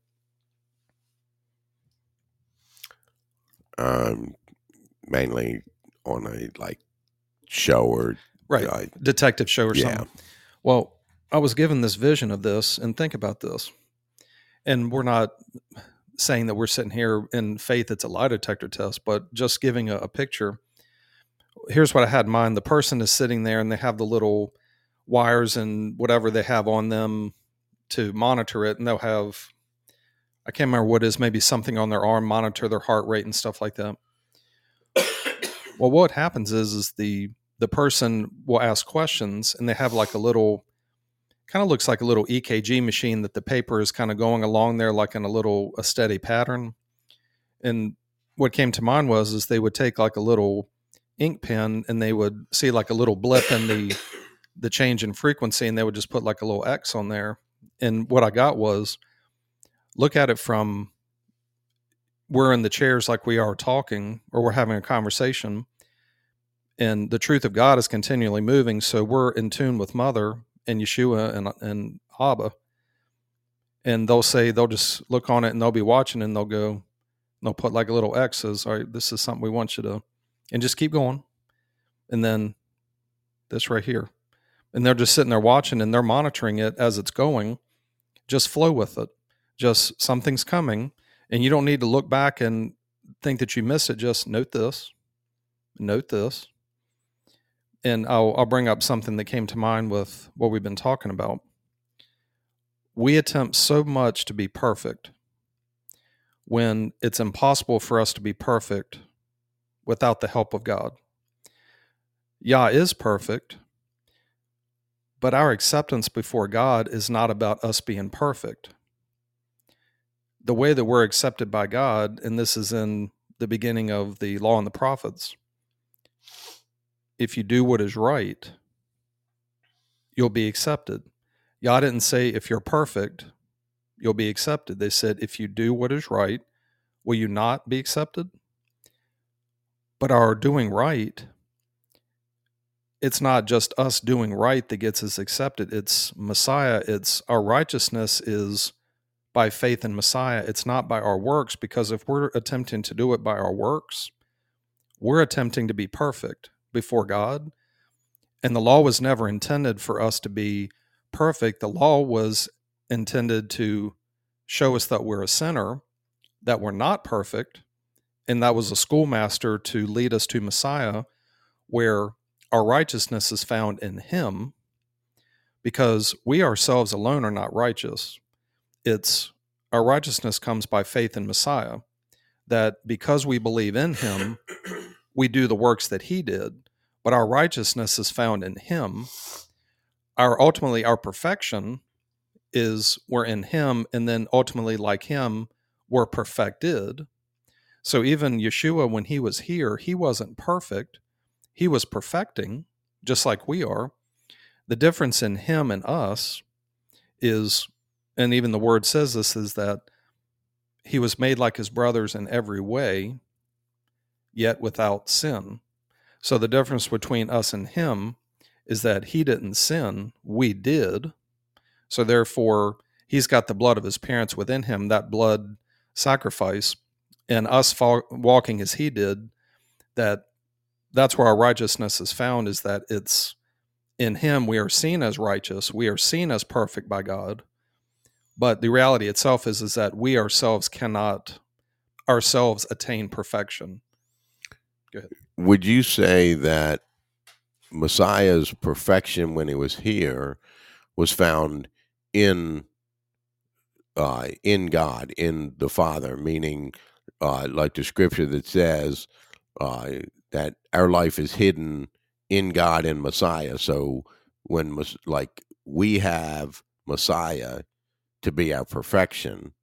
Um, mainly on a like show or right, uh, detective show or yeah. something. Well, I was given this vision of this, and think about this. And we're not saying that we're sitting here in faith it's a lie detector test, but just giving a, a picture. Here's what I had in mind. The person is sitting there and they have the little wires and whatever they have on them to monitor it, and they'll have, I can't remember what it is, maybe something on their arm, monitor their heart rate and stuff like that. Well, what happens is, is the the person will ask questions, and they have like a little, kind of looks like a little E K G machine that the paper is kind of going along there like in a little a steady pattern. And what came to mind was, is they would take like a little ink pen and they would see like a little blip in the the change in frequency, and they would just put like a little X on there. And what I got was, look at it from, we're in the chairs like we are talking, or we're having a conversation, and the truth of God is continually moving. So we're in tune with Mother and Yeshua and, and Abba. And they'll say, they'll just look on it and they'll be watching, and they'll go, they'll put like a little X as, all right, this is something we want you to, and just keep going. And then this right here. And they're just sitting there watching, and they're monitoring it as it's going. Just flow with it. Just something's coming, and you don't need to look back and think that you missed it. Just note this, note this. And I'll, I'll bring up something that came to mind with what we've been talking about. We attempt so much to be perfect when it's impossible for us to be perfect without the help of God. Yah is perfect, but our acceptance before God is not about us being perfect. The way that we're accepted by God, and this is in the beginning of the Law and the Prophets, if you do what is right, you'll be accepted. Yah didn't say if you're perfect, you'll be accepted. They said if you do what is right, will you not be accepted? But our doing right, it's not just us doing right that gets us accepted. It's Messiah. It's our righteousness is by faith in Messiah. It's not by our works, because if we're attempting to do it by our works, we're attempting to be perfect before God. And the law was never intended for us to be perfect. The law was intended to show us that we're a sinner, that we're not perfect, and that was a schoolmaster to lead us to Messiah, where our righteousness is found in Him, because we ourselves alone are not righteous. It's our righteousness comes by faith in Messiah, that because we believe in Him, we do the works that He did, but our righteousness is found in Him. Our ultimately, our perfection is we're in Him, and then ultimately, like Him, we're perfected. So even Yeshua, when He was here, He wasn't perfect. He was perfecting, just like we are. The difference in Him and us is, and even the word says this, is that He was made like His brothers in every way, yet without sin. So the difference between us and Him is that He didn't sin, we did. So therefore, He's got the blood of His parents within Him, that blood sacrifice, and us fo- walking as He did, that that's where our righteousness is found, is that it's in Him we are seen as righteous, we are seen as perfect by God. But the reality itself is, is that we ourselves cannot ourselves attain perfection. Go ahead. Would you say that Messiah's perfection when He was here was found in uh, in God, in the Father, meaning uh, like the scripture that says uh, that our life is hidden in God and Messiah. So when like we have Messiah to be our perfection,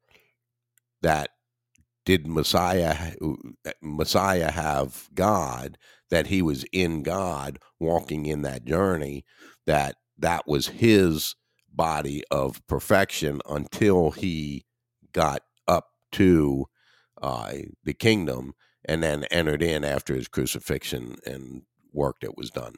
that did Messiah Messiah have God, that He was in God walking in that journey, that that was His body of perfection until He got up to uh, the kingdom and then entered in after his crucifixion and work that was done.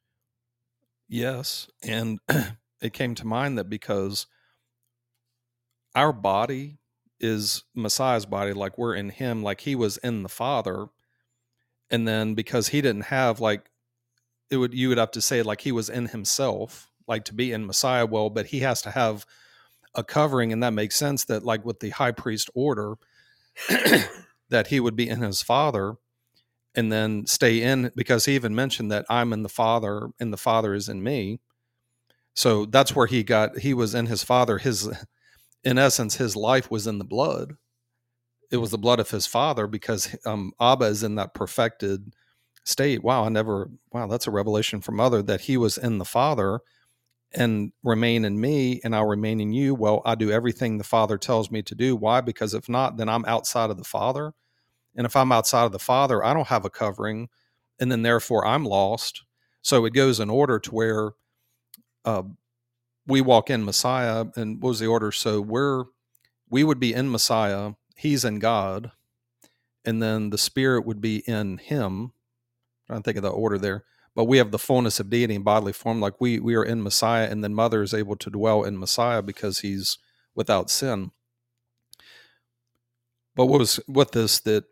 Yes. And it came to mind that because our body is Messiah's body, like we're in him, like he was in the Father. And then because he didn't have like, it would, you would have to say like he was in himself, like to be in Messiah. Well, but he has to have a covering. And that makes sense that like with the high priest order, that he would be in his Father and then stay in, because he even mentioned that I'm in the Father and the Father is in me. So that's where he got, he was in his Father. His, in essence, his life was in the blood. It was the blood of his Father, because um, Abba is in that perfected state. Wow, I never, wow, that's a revelation from Mother, that he was in the Father and remain in me and I'll remain in you. Well, I do everything the Father tells me to do. Why? Because if not, then I'm outside of the Father. And if I'm outside of the Father, I don't have a covering, and then therefore I'm lost. So it goes in order to where uh, we walk in Messiah. And what was the order? So we're, we would be in Messiah, he's in God, and then the Spirit would be in him. I'm trying to think of the order there. But we have the fullness of deity in bodily form. Like we we are in Messiah, and then Mother is able to dwell in Messiah because he's without sin. But what was with this, that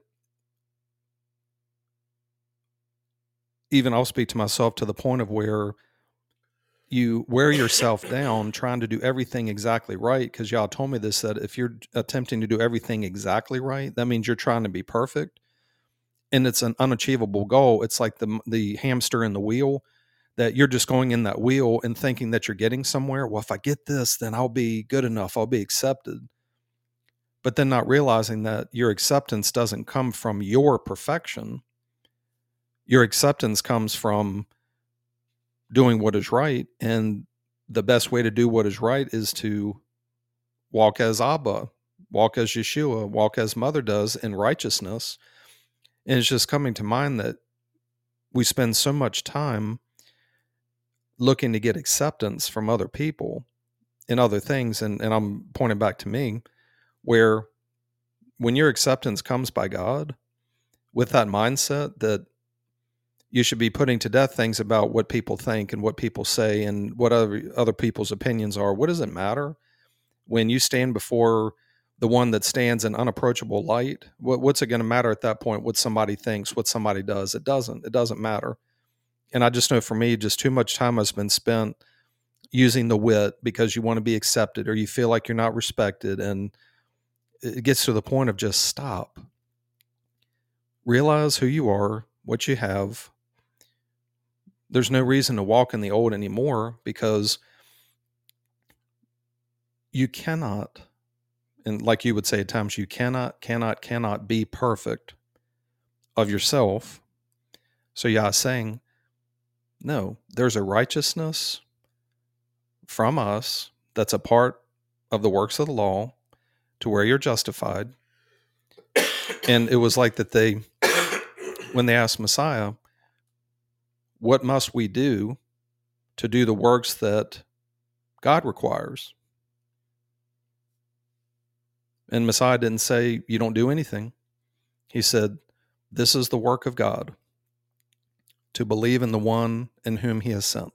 even I'll speak to myself to the point of where you wear yourself down trying to do everything exactly right, because y'all told me this, that if you're attempting to do everything exactly right, that means you're trying to be perfect, and it's an unachievable goal. It's like the the hamster in the wheel, that you're just going in that wheel and thinking that you're getting somewhere. Well, if I get this, then I'll be good enough, I'll be accepted. But then not realizing that your acceptance doesn't come from your perfection. Your acceptance comes from doing what is right. And the best way to do what is right is to walk as Abba, walk as Yeshua, walk as Mother does in righteousness. And it's just coming to mind that we spend so much time looking to get acceptance from other people and other things. And, and I'm pointing back to me, where when your acceptance comes by God with that mindset that you should be putting to death things about what people think and what people say and what other other people's opinions are. What does it matter when you stand before the one that stands in unapproachable light? What, what's it going to matter at that point? What somebody thinks, what somebody does? It doesn't. It doesn't matter. And I just know for me, just too much time has been spent using the wit because you want to be accepted or you feel like you're not respected. And it gets to the point of just stop. Realize who you are, what you have. There's no reason to walk in the old anymore, because you cannot, and like you would say at times, you cannot, cannot, cannot be perfect of yourself. So Yah is saying, no, there's a righteousness from us that's a part of the works of the law to where you're justified. And it was like that they, when they asked Messiah, what must we do to do the works that God requires? And Messiah didn't say, you don't do anything. He said, this is the work of God, to believe in the one in whom he has sent.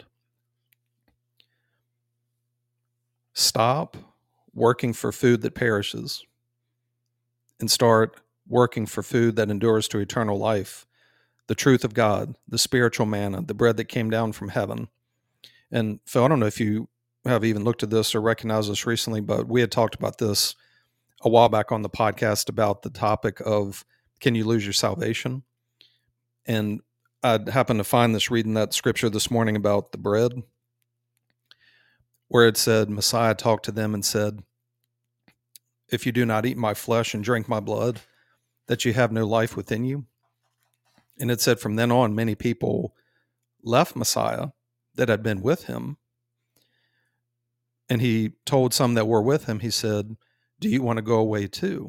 Stop working for food that perishes and start working for food that endures to eternal life, the truth of God, the spiritual manna, the bread that came down from heaven. And Phil, I don't know if you have even looked at this or recognized this recently, but we had talked about this a while back on the podcast about the topic of, can you lose your salvation? And I happened to find this reading that scripture this morning about the bread, where it said, Messiah talked to them and said, if you do not eat my flesh and drink my blood, that you have no life within you. And it said from then on, many people left Messiah that had been with him. And he told some that were with him, he said, do you want to go away too?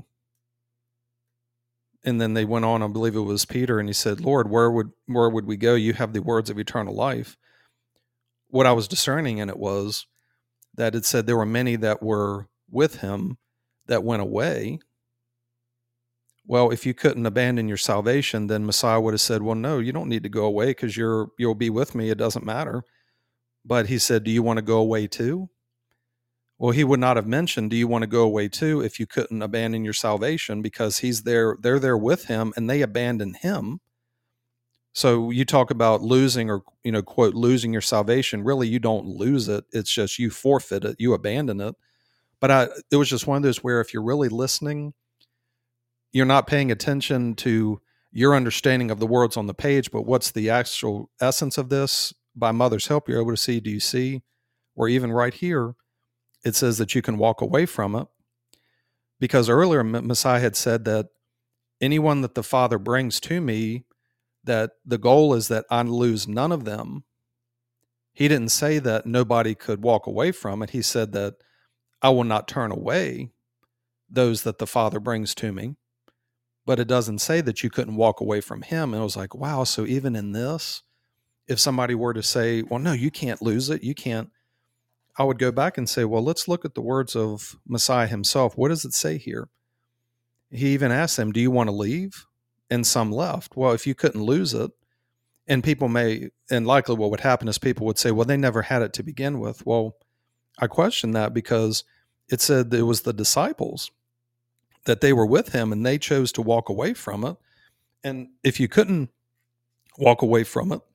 And then they went on, I believe it was Peter, and he said, Lord, where would where would we go? You have the words of eternal life. What I was discerning in it was that it said there were many that were with him that went away. Well, if you couldn't abandon your salvation, then Messiah would have said, well, no, you don't need to go away because you're, you'll be with me. It doesn't matter. But he said, do you want to go away too? Well, he would not have mentioned, do you want to go away too, if you couldn't abandon your salvation, because he's there, they're there with him and they abandon him. So you talk about losing or, you know, quote, losing your salvation. Really, you don't lose it. It's just you forfeit it. You abandon it. But I, it was just one of those where if you're really listening, you're not paying attention to your understanding of the words on the page, but what's the actual essence of this? By Mother's help, you're able to see, do you see? Or even right here, it says that you can walk away from it. Because earlier Messiah had said that anyone that the Father brings to me, that the goal is that I lose none of them. He didn't say that nobody could walk away from it. He said that I will not turn away those that the Father brings to me. But it doesn't say that you couldn't walk away from him. And it was like, wow, so even in this, if somebody were to say, well, no, you can't lose it, you can't, I would go back and say, well, let's look at the words of Messiah himself. What does it say here? He even asked them, do you want to leave? And some left. Well, if you couldn't lose it, and people may, and likely what would happen is people would say, well, they never had it to begin with. Well, I question that because it said it was the disciples that they were with him and they chose to walk away from it. And if you couldn't walk away from it,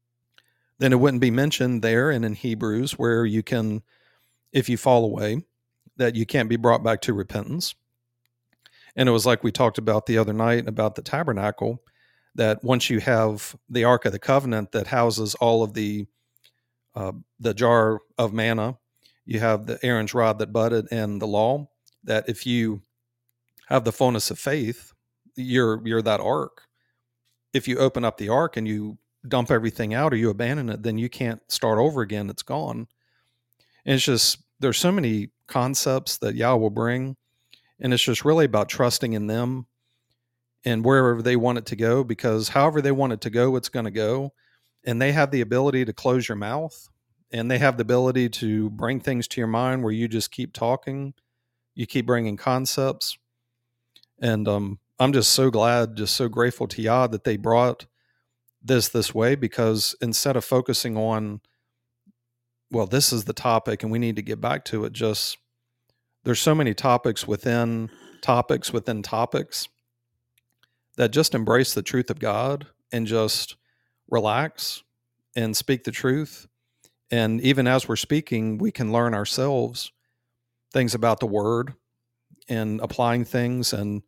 then it wouldn't be mentioned there and in Hebrews where you can, if you fall away, that you can't be brought back to repentance. And it was like we talked about the other night about the tabernacle, that once you have the Ark of the Covenant that houses all of the uh, the jar of manna, you have the Aaron's rod that budded and the law, that if you have the fullness of faith, you're you're that ark. If you open up the ark and you dump everything out or you abandon it, then you can't start over again. It's gone. And it's just, there's so many concepts that Yah will bring. And it's just really about trusting in them and wherever they want it to go, because however they want it to go, it's going to go. And they have the ability to close your mouth, and they have the ability to bring things to your mind where you just keep talking. You keep bringing concepts. And um, I'm just so glad, just so grateful to Yah that they brought this this way, because instead of focusing on, well, this is the topic and we need to get back to it, just there's so many topics within topics within topics that just embrace the truth of God and just relax and speak the truth. And even as we're speaking, we can learn ourselves things about the word and applying things. And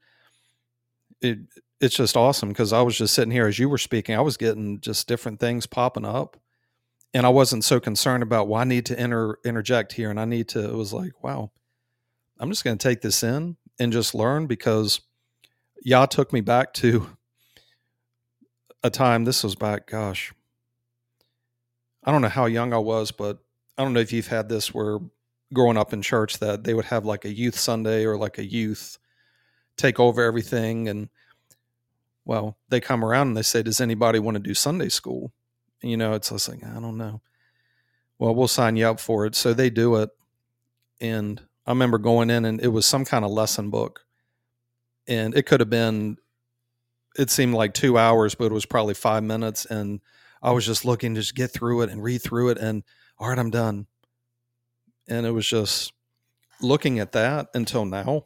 it it's just awesome, because I was just sitting here as you were speaking, I was getting just different things popping up. And I wasn't so concerned about, well, I need to inter, interject here and I need to, it was like, wow, I'm just going to take this in and just learn, because Yah took me back to a time, this was back, gosh, I don't know how young I was, but I don't know if you've had this where growing up in church that they would have like a youth Sunday or like a youth take over everything. And well, they come around and they say, does anybody want to do Sunday school? You know, it's just like, I don't know. Well, we'll sign you up for it. So they do it. And I remember going in and it was some kind of lesson book. And it could have been, it seemed like two hours, but it was probably five minutes. And I was just looking to just get through it and read through it. And all right, I'm done. And it was just looking at that until now,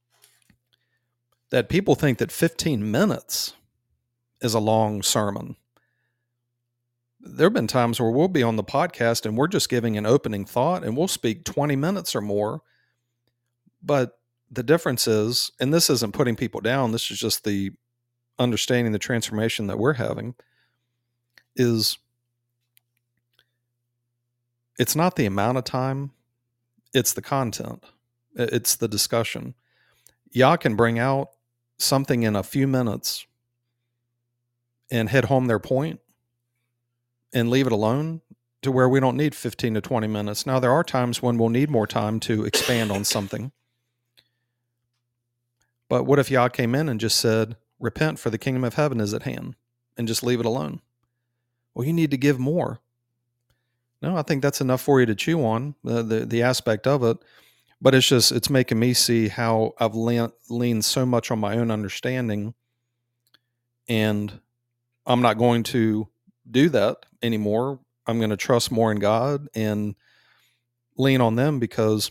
that people think that fifteen minutes is a long sermon. There have been times where we'll be on the podcast and we're just giving an opening thought and we'll speak twenty minutes or more. But the difference is, and this isn't putting people down, this is just the understanding the transformation that we're having, is it's not the amount of time, it's the content. It's the discussion. Yah can bring out something in a few minutes and hit home their point and leave it alone, to where we don't need fifteen to twenty minutes. Now, there are times when we'll need more time to expand on something. But what if Yah came in and just said, repent, for the kingdom of heaven is at hand, and just leave it alone? Well, you need to give more. No, I think that's enough for you to chew on, the, the, the aspect of it. But it's just, it's making me see how I've lean, leaned so much on my own understanding, and I'm not going to do that anymore. I'm going to trust more in God and lean on them, because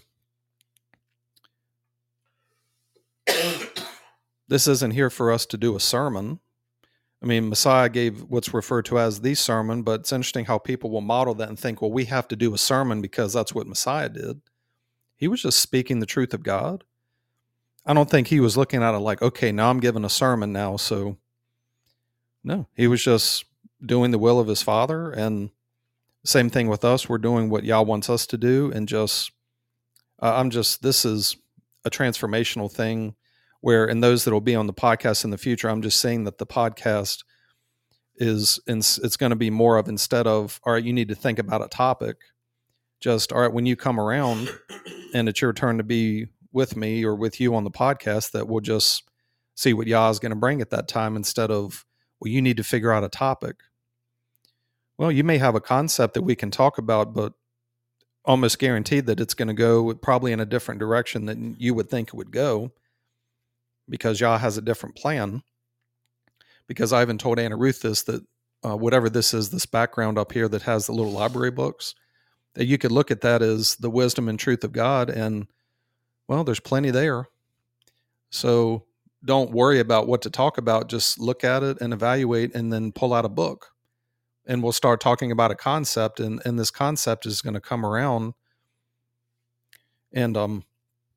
this isn't here for us to do a sermon. I mean, Messiah gave what's referred to as the sermon, but it's interesting how people will model that and think, well, we have to do a sermon because that's what Messiah did. He was just speaking the truth of God. I don't think he was looking at it like, okay, now I'm giving a sermon now. So no, he was just doing the will of his Father. And same thing with us. We're doing what Yah wants us to do. And just, uh, I'm just, this is a transformational thing where, in those that will be on the podcast in the future, I'm just saying that the podcast is, it's going to be more of, instead of, all right, you need to think about a topic, just, all right, when you come around and it's your turn to be with me or with you on the podcast, that we'll just see what Yah is going to bring at that time, instead of, well, you need to figure out a topic. Well, you may have a concept that we can talk about, but almost guaranteed that it's going to go probably in a different direction than you would think it would go, because Yah has a different plan. Because I even told Anna Ruth this, that uh, whatever this is, this background up here that has the little library books, that you could look at that as the wisdom and truth of God, and, well, there's plenty there. So don't worry about what to talk about. Just look at it and evaluate, and then pull out a book, and we'll start talking about a concept, and, and this concept is going to come around. And um,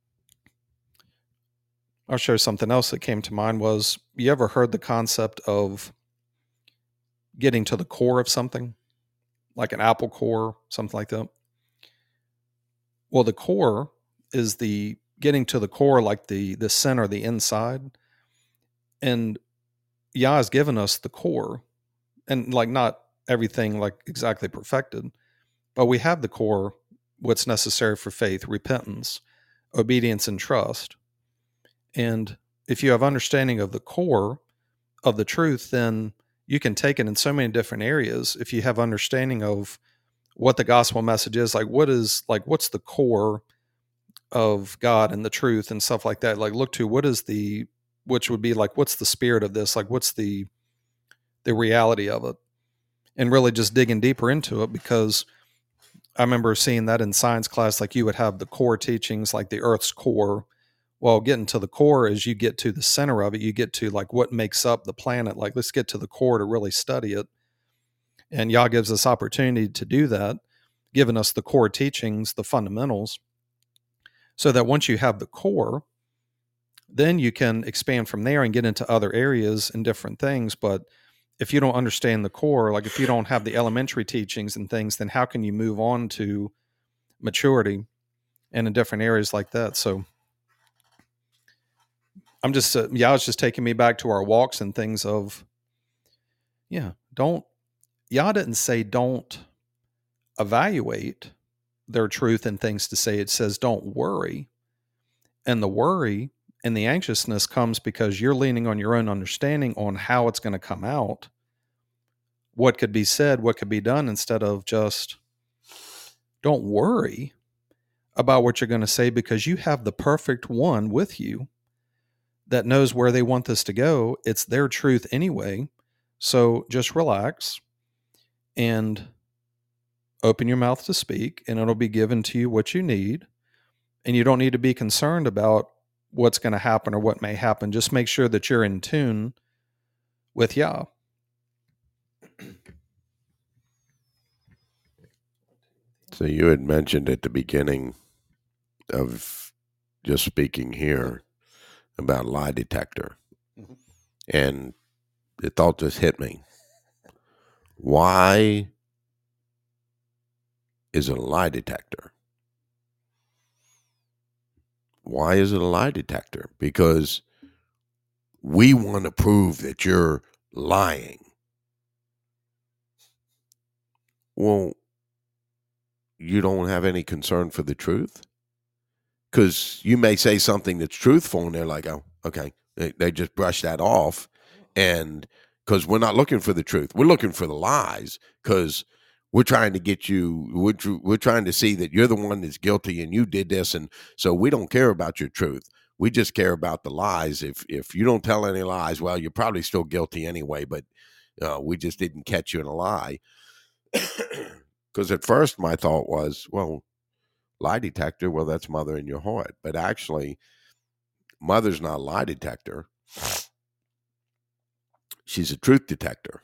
I'll share something else that came to mind. Was, you ever heard the concept of getting to the core of something, like an apple core, something like that? Well, the core is the getting to the core, like the the center, the inside. And Yah has given us the core, and like not everything like exactly perfected, but we have the core, what's necessary for faith, repentance, obedience, and trust. And if you have understanding of the core of the truth, then you can take it in so many different areas. If you have understanding of what the gospel message is, like what is, like, what's the core of God and the truth and stuff like that, like look to what is the, which would be like, what's the spirit of this? Like, what's the, the reality of it? And really just digging deeper into it, because I remember seeing that in science class, like you would have the core teachings, like the Earth's core. Well, getting to the core, as you get to the center of it, you get to like what makes up the planet. Like, let's get to the core to really study it. And Yah gives us opportunity to do that, giving us the core teachings, the fundamentals, so that once you have the core, then you can expand from there and get into other areas and different things. But if you don't understand the core, like if you don't have the elementary teachings and things, then how can you move on to maturity and in different areas like that? So I'm just, uh, Yah was just taking me back to our walks and things of, yeah, don't, Yah didn't say don't evaluate their truth and things to say. It says don't worry. And the worry and the anxiousness comes because you're leaning on your own understanding on how it's going to come out, what could be said, what could be done, instead of just don't worry about what you're going to say, because you have the perfect one with you that knows where they want this to go. It's their truth anyway. So just relax and open your mouth to speak, and it'll be given to you what you need. And you don't need to be concerned about what's going to happen or what may happen. Just make sure that you're in tune with Yah. So you had mentioned at the beginning of just speaking here about lie detector. Mm-hmm. And the thought just hit me. Why is it a lie detector? Why is it a lie detector? Because we want to prove that you're lying. Well, you don't have any concern for the truth? Because you may say something that's truthful and they're like, oh, okay. They, they just brush that off. And because we're not looking for the truth. We're looking for the lies, because we're trying to get you, we're, tr- we're trying to see that you're the one that's guilty and you did this. And so we don't care about your truth. We just care about the lies. If if you don't tell any lies, well, you're probably still guilty anyway, but uh, we just didn't catch you in a lie. Because at first my thought was, well, lie detector, well, that's mother in your heart. But actually, mother's not a lie detector. She's a truth detector,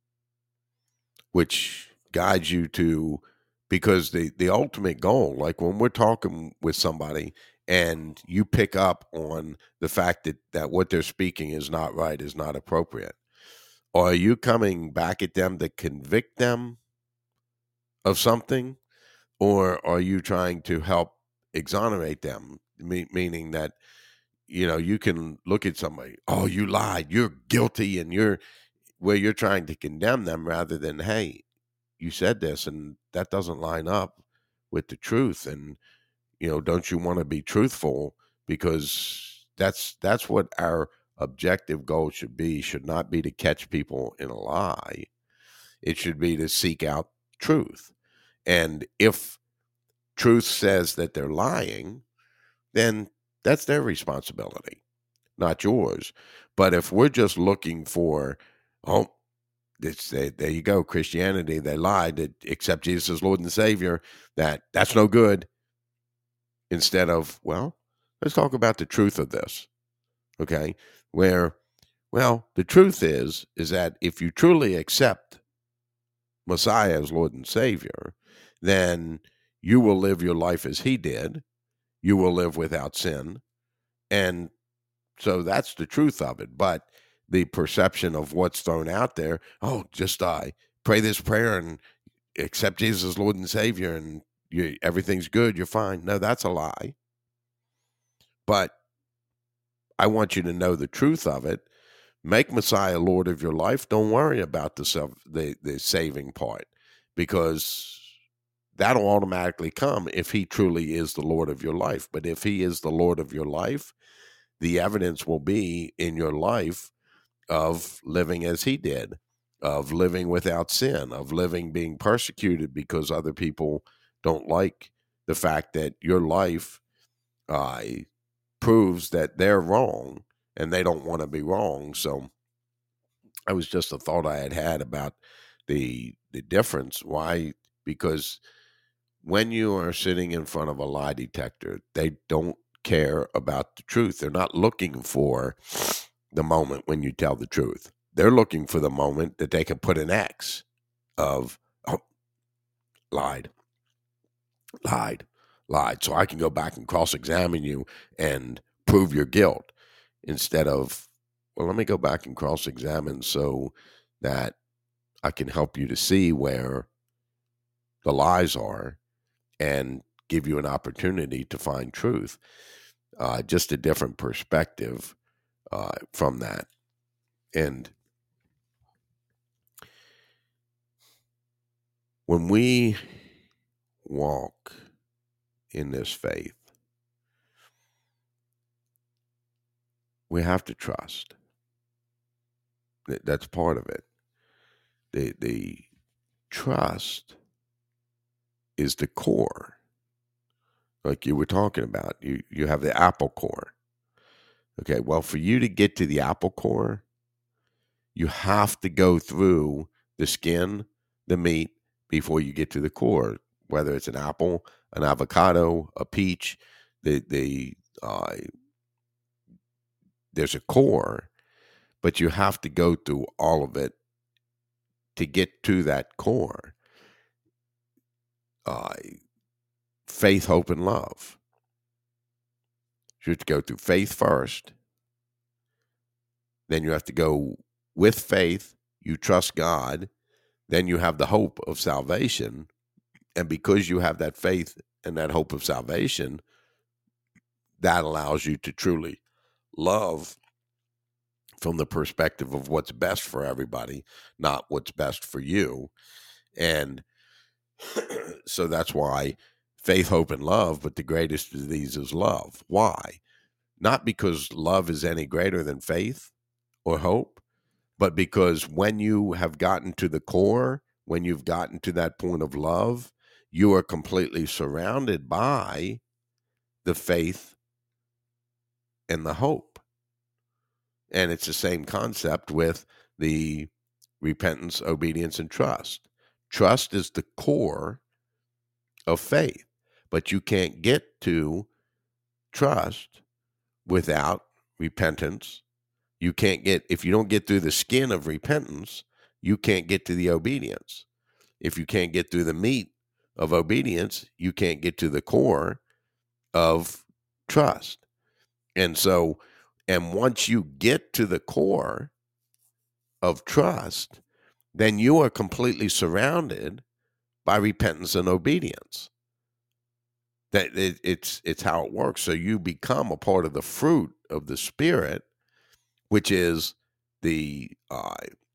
which guides you to, because the, the ultimate goal, like when we're talking with somebody and you pick up on the fact that, that what they're speaking is not right, is not appropriate, or are you coming back at them to convict them of something, or are you trying to help exonerate them, Me- meaning that, you know, you can look at somebody, oh, you lied, you're guilty, and you're, where you're trying to condemn them rather than, hey, you said this and that doesn't line up with the truth. And, you know, don't you want to be truthful? Because that's, that's what our objective goal should be, should not be to catch people in a lie. It should be to seek out truth. And if truth says that they're lying, then that's their responsibility, not yours. But if we're just looking for, oh, It's, they, there you go, Christianity, they lied, that accept Jesus as Lord and Savior, that that's no good. Instead of, well, let's talk about the truth of this, okay? Where, well, the truth is, is that if you truly accept Messiah as Lord and Savior, then you will live your life as he did. You will live without sin. And so that's the truth of it. But the perception of what's thrown out there, oh, just uh, pray this prayer and accept Jesus as Lord and Savior and you, everything's good, you're fine. No, that's a lie. But I want you to know the truth of it. Make Messiah Lord of your life. Don't worry about the self, the, the saving part, because that'll automatically come if he truly is the Lord of your life. But if he is the Lord of your life, the evidence will be in your life of living as he did, of living without sin, of living being persecuted because other people don't like the fact that your life uh, proves that they're wrong and they don't want to be wrong. So that was just a thought I had had about the the difference. Why? Because when you are sitting in front of a lie detector, they don't care about the truth. They're not looking for the moment when you tell the truth. They're looking for the moment that they can put an X of, oh, lied, lied, lied. So I can go back and cross-examine you and prove your guilt, instead of, well, let me go back and cross-examine so that I can help you to see where the lies are and give you an opportunity to find truth. Uh, just a different perspective uh, from that. And when we walk in this faith, we have to trust. That's part of it. The the trust is the core. Like you were talking about, you you have the apple core. Okay, well, for you to get to the apple core, you have to go through the skin, the meat, before you get to the core. Whether it's an apple, an avocado, a peach, the the uh, there's a core, but you have to go through all of it to get to that core. Uh, faith, hope, and love. You have to go through faith first. Then you have to go with faith. You trust God. Then you have the hope of salvation. And because you have that faith and that hope of salvation, that allows you to truly love from the perspective of what's best for everybody, not what's best for you. And so that's why faith, hope, and love, but the greatest of these is love. Why? Not because love is any greater than faith or hope, but because when you have gotten to the core, when you've gotten to that point of love, you are completely surrounded by the faith and the hope. And it's the same concept with the repentance, obedience, and trust. Trust is the core of faith, but you can't get to trust without repentance. You can't get, if you don't get through the skin of repentance, you can't get to the obedience. If you can't get through the meat of obedience, you can't get to the core of trust. And so, and once you get to the core of trust, then you are completely surrounded by repentance and obedience. That it, it's it's how it works. So you become a part of the fruit of the Spirit, which is the uh,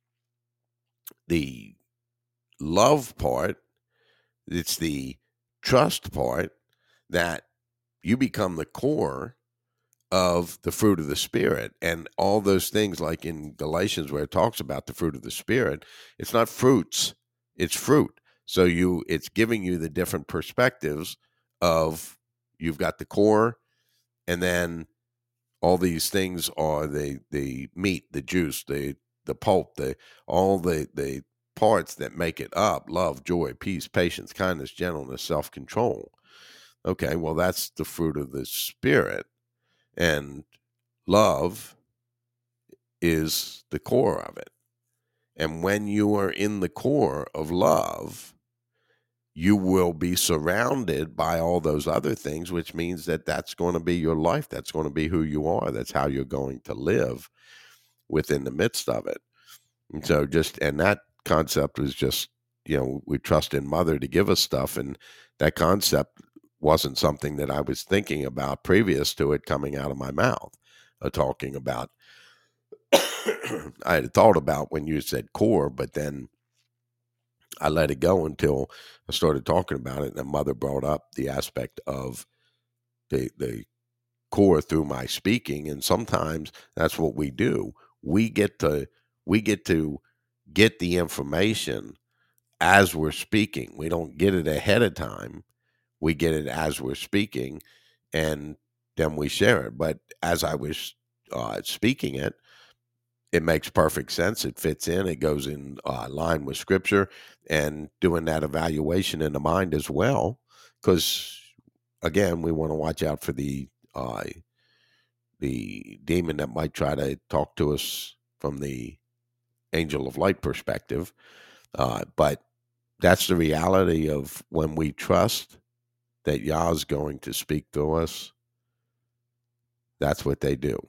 the love part. It's the trust part, that you become the core of the fruit of the Spirit. And all those things, like in Galatians where it talks about the fruit of the Spirit, it's not fruits, it's fruit. So you, it's giving you the different perspectives of, you've got the core, and then all these things are the the meat, the juice, the the pulp, the all the the parts that make it up: love, joy, peace, patience, kindness, gentleness, self-control. Okay, well, that's the fruit of the Spirit, and love is the core of it. And when you are in the core of love, you will be surrounded by all those other things, which means that that's going to be your life. That's going to be who you are. That's how you're going to live within the midst of it. And so just, and that concept was just, you know, we trust in Mother to give us stuff. And that concept wasn't something that I was thinking about previous to it coming out of my mouth, uh, talking about. I had thought about when you said core, but then I let it go until I started talking about it, and then Mother brought up the aspect of the the core through my speaking. And sometimes that's what we do. We get to we get to get the information as we're speaking. We don't get it ahead of time. We get it as we're speaking, and then we share it. But as I was uh, speaking it, it makes perfect sense. It fits in. It goes in uh, line with Scripture, and doing that evaluation in the mind as well. Because again, we want to watch out for the uh, the demon that might try to talk to us from the angel of light perspective. Uh, but that's the reality of when we trust that Yah is going to speak to us. That's what they do.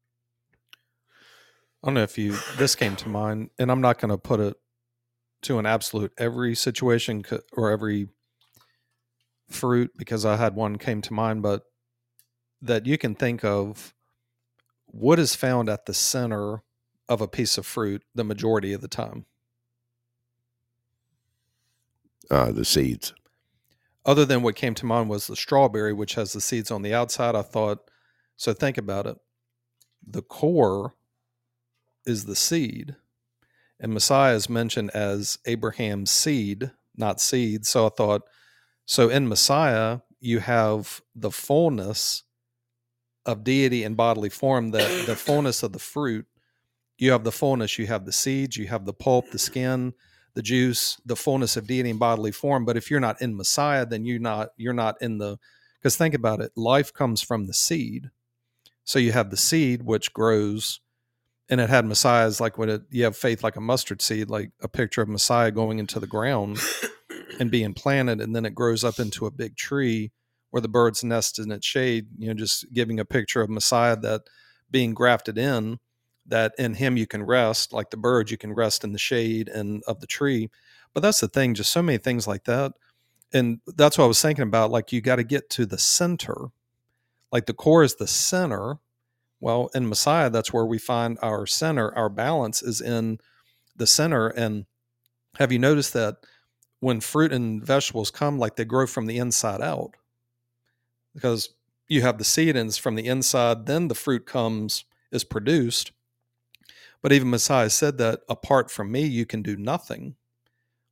I don't know if you, this came to mind, and I'm not going to put it to an absolute every situation or every fruit, because I had one came to mind, but that you can think of what is found at the center of a piece of fruit the majority of the time. Uh, the seeds. Other than what came to mind was the strawberry, which has the seeds on the outside. I thought, so think about it. The core is the seed, and Messiah is mentioned as Abraham's seed, not seed. So I thought, so in Messiah, you have the fullness of deity in bodily form, the, the fullness of the fruit. You have the fullness, you have the seeds, you have the pulp, the skin, the juice, the fullness of deity in bodily form. But if you're not in Messiah, then you're not, you're not in the, because think about it, life comes from the seed. So you have the seed, which grows, and it had Messiah as like when it, you have faith like a mustard seed, like a picture of Messiah going into the ground and being planted, and then it grows up into a big tree where the birds nest in its shade, you know, just giving a picture of Messiah that being grafted in, that in him you can rest, like the birds, you can rest in the shade and of the tree. But that's the thing, just so many things like that. And that's what I was thinking about, like you got to get to the center. Like the core is the center. Well, in Messiah, that's where we find our center, our balance is in the center. And have you noticed that when fruit and vegetables come, like they grow from the inside out? Because you have the seed and it's from the inside, then the fruit comes, is produced. But even Messiah said that apart from me, you can do nothing.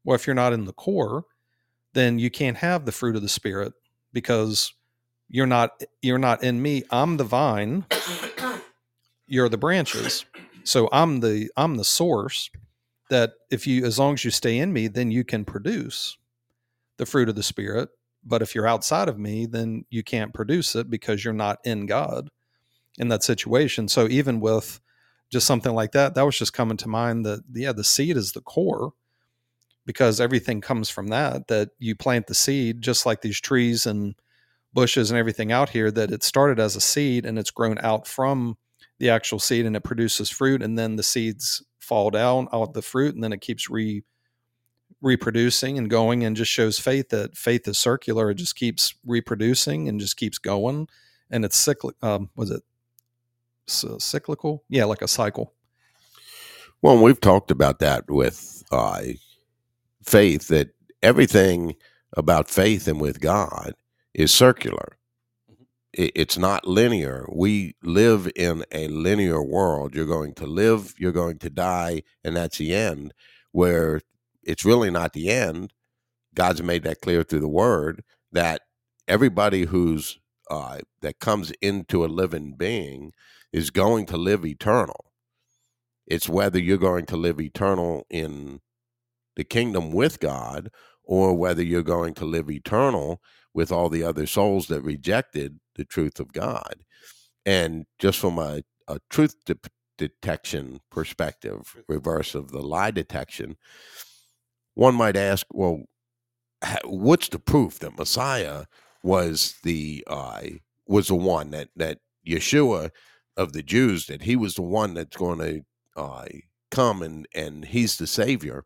Well, if you're not in the core, then you can't have the fruit of the Spirit, because you're not you're not in me. I'm the vine, you're the branches. So I'm the I'm the source that if you as long as you stay in me, then you can produce the fruit of the Spirit. But if you're outside of me, then you can't produce it because you're not in God in that situation. So even with just something like that, that was just coming to mind that, yeah, the seed is the core, because everything comes from that, that you plant the seed, just like these trees and bushes and everything out here, that it started as a seed and it's grown out from the actual seed and it produces fruit. And then the seeds fall down out the fruit, and then it keeps re reproducing and going, and just shows faith that faith is circular. It just keeps reproducing and just keeps going. And it's cyclic. Um, was it c- cyclical? Yeah. Like a cycle. Well, we've talked about that with uh, faith, that everything about faith and with God is circular. It, it's not linear. We live in a linear world. You're going to live, you're going to die, and that's the end, where it's really not the end. God's made that clear through the word, that everybody who's uh, that comes into a living being is going to live eternal. It's whether you're going to live eternal in the kingdom with God, or whether you're going to live eternal with all the other souls that rejected the truth of God. And just from a, a truth de- detection perspective, reverse of the lie detection, one might ask, well, what's the proof that Messiah was the uh, was the one that that Yeshua of the Jews, that he was the one that's going to uh, come and and he's the Savior?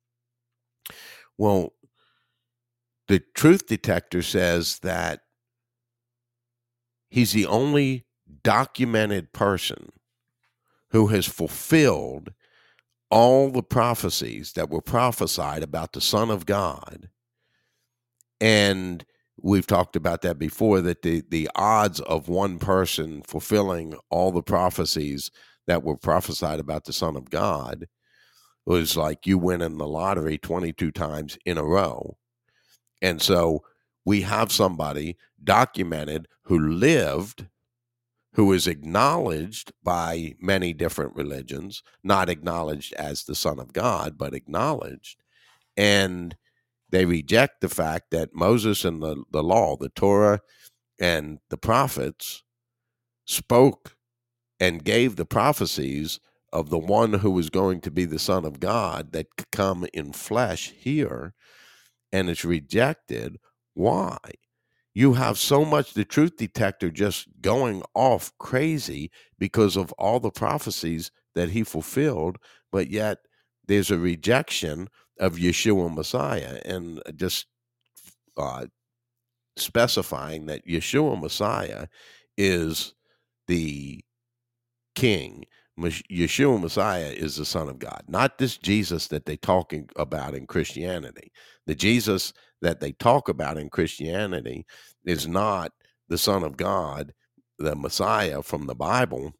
Well, the truth detector says that he's the only documented person who has fulfilled all the prophecies that were prophesied about the Son of God. And we've talked about that before, that the, the odds of one person fulfilling all the prophecies that were prophesied about the Son of God was like you winning the lottery twenty-two times in a row. And so we have somebody documented who lived, who is acknowledged by many different religions, not acknowledged as the Son of God, but acknowledged. And they reject the fact that Moses and the, the law, the Torah and the prophets, spoke and gave the prophecies of the one who was going to be the Son of God that could come in flesh here, and it's rejected. Why? You have so much, the truth detector just going off crazy because of all the prophecies that he fulfilled, but yet there's a rejection of Yeshua Messiah. And just uh, specifying that Yeshua Messiah is the King. Yeshua Messiah is the Son of God, not this Jesus that they talking about in Christianity. The Jesus that they talk about in Christianity is not the Son of God, the Messiah from the Bible.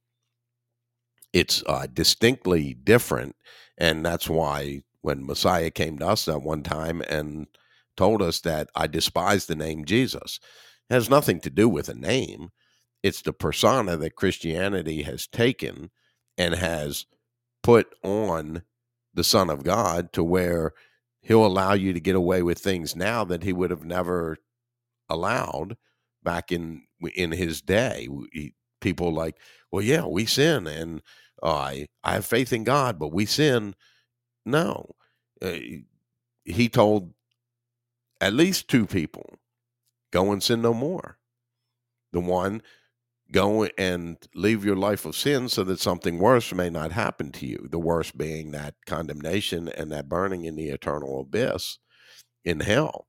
It's uh, distinctly different, and that's why when Messiah came to us at one time and told us that I despise the name Jesus, it has nothing to do with a name. It's the persona that Christianity has taken and has put on the Son of God, to where he'll allow you to get away with things now that he would have never allowed back in in his day. He, people like, well, yeah, we sin, and uh, I, I have faith in God, but we sin. No. Uh, he told at least two people, go and sin no more. The one, go and leave your life of sin so that something worse may not happen to you. The worst being that condemnation and that burning in the eternal abyss in hell.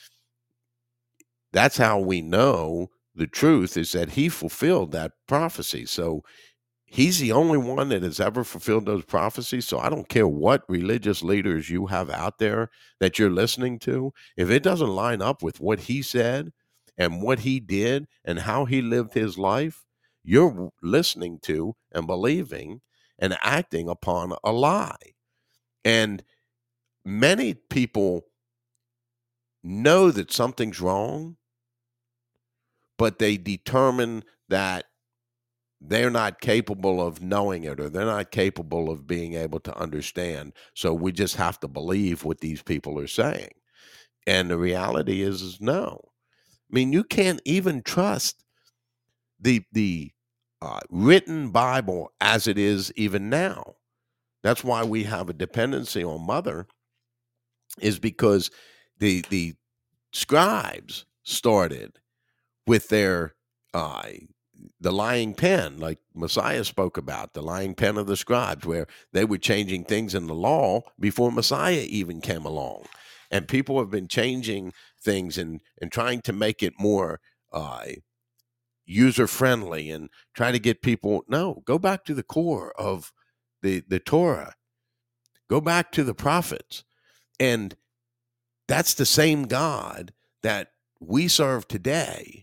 That's how we know the truth, is that he fulfilled that prophecy. So he's the only one that has ever fulfilled those prophecies. So I don't care what religious leaders you have out there that you're listening to. If it doesn't line up with what he said and what he did and how he lived his life, you're listening to and believing and acting upon a lie. And many people know that something's wrong, but they determine that they're not capable of knowing it, or they're not capable of being able to understand. So we just have to believe what these people are saying. And the reality is, is no. I mean, you can't even trust the the uh, written Bible as it is even now. That's why we have a dependency on Mother, is because the the scribes started with their uh, the lying pen, like Messiah spoke about, the lying pen of the scribes, where they were changing things in the law before Messiah even came along. And people have been changing things and, and trying to make it more uh, user friendly and try to get people. No, go back to the core of the, the Torah, go back to the prophets. And that's the same God that we serve today.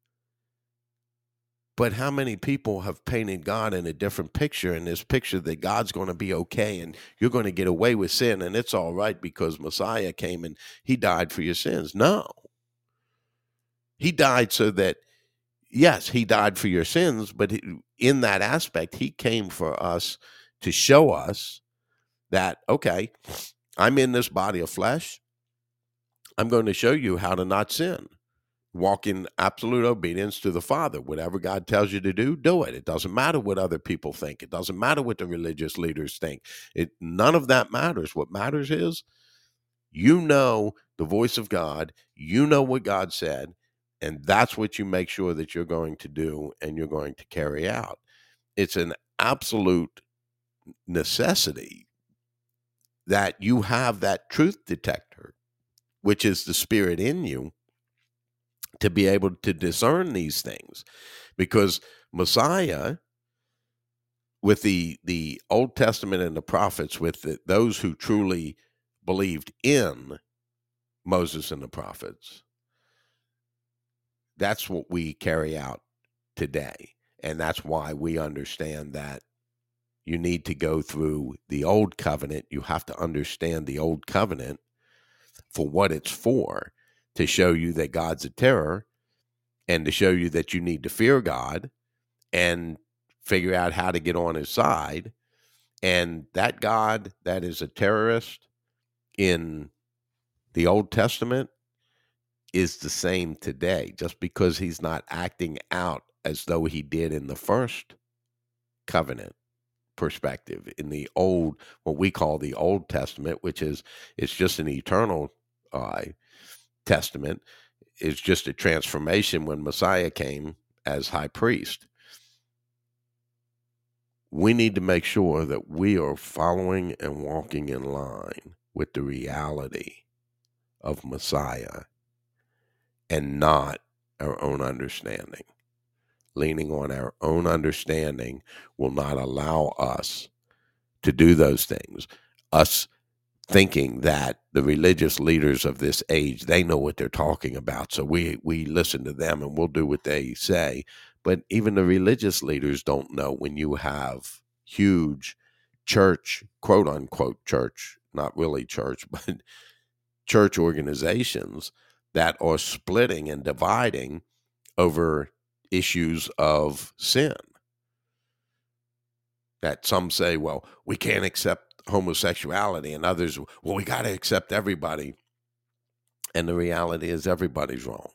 But how many people have painted God in a different picture, in this picture that God's going to be okay and you're going to get away with sin and it's all right because Messiah came and he died for your sins? No. He died so that, yes, he died for your sins, but in that aspect, he came for us to show us that, okay, I'm in this body of flesh. I'm going to show you how to not sin. Walk in absolute obedience to the Father. Whatever God tells you to do, do it. It doesn't matter what other people think. It doesn't matter what the religious leaders think. It none of that matters. What matters is you know the voice of God. You know what God said, and that's what you make sure that you're going to do and you're going to carry out. It's an absolute necessity that you have that truth detector, which is the Spirit in you, to be able to discern these things. Because Messiah, with the the Old Testament and the prophets, with the, those who truly believed in Moses and the prophets, that's what we carry out today. And that's why we understand that you need to go through the Old Covenant. You have to understand the Old Covenant for what it's for, to show you that God's a terror and to show you that you need to fear God and figure out how to get on his side. And that God that is a terrorist in the Old Testament is the same today, just because he's not acting out as though he did in the first covenant perspective, in the old, what we call the Old Testament, which is, it's just an eternal uh, testament. It's just a transformation when Messiah came as high priest. We need to make sure that we are following and walking in line with the reality of Messiah and not our own understanding. Leaning on our own understanding will not allow us to do those things. Us thinking that the religious leaders of this age, they know what they're talking about, so we we listen to them and we'll do what they say. But even the religious leaders don't know when you have huge church, quote unquote church, not really church, but church organizations that are splitting and dividing over issues of sin. That some say, well, we can't accept homosexuality, and others, well, we got to accept everybody. And the reality is everybody's wrong.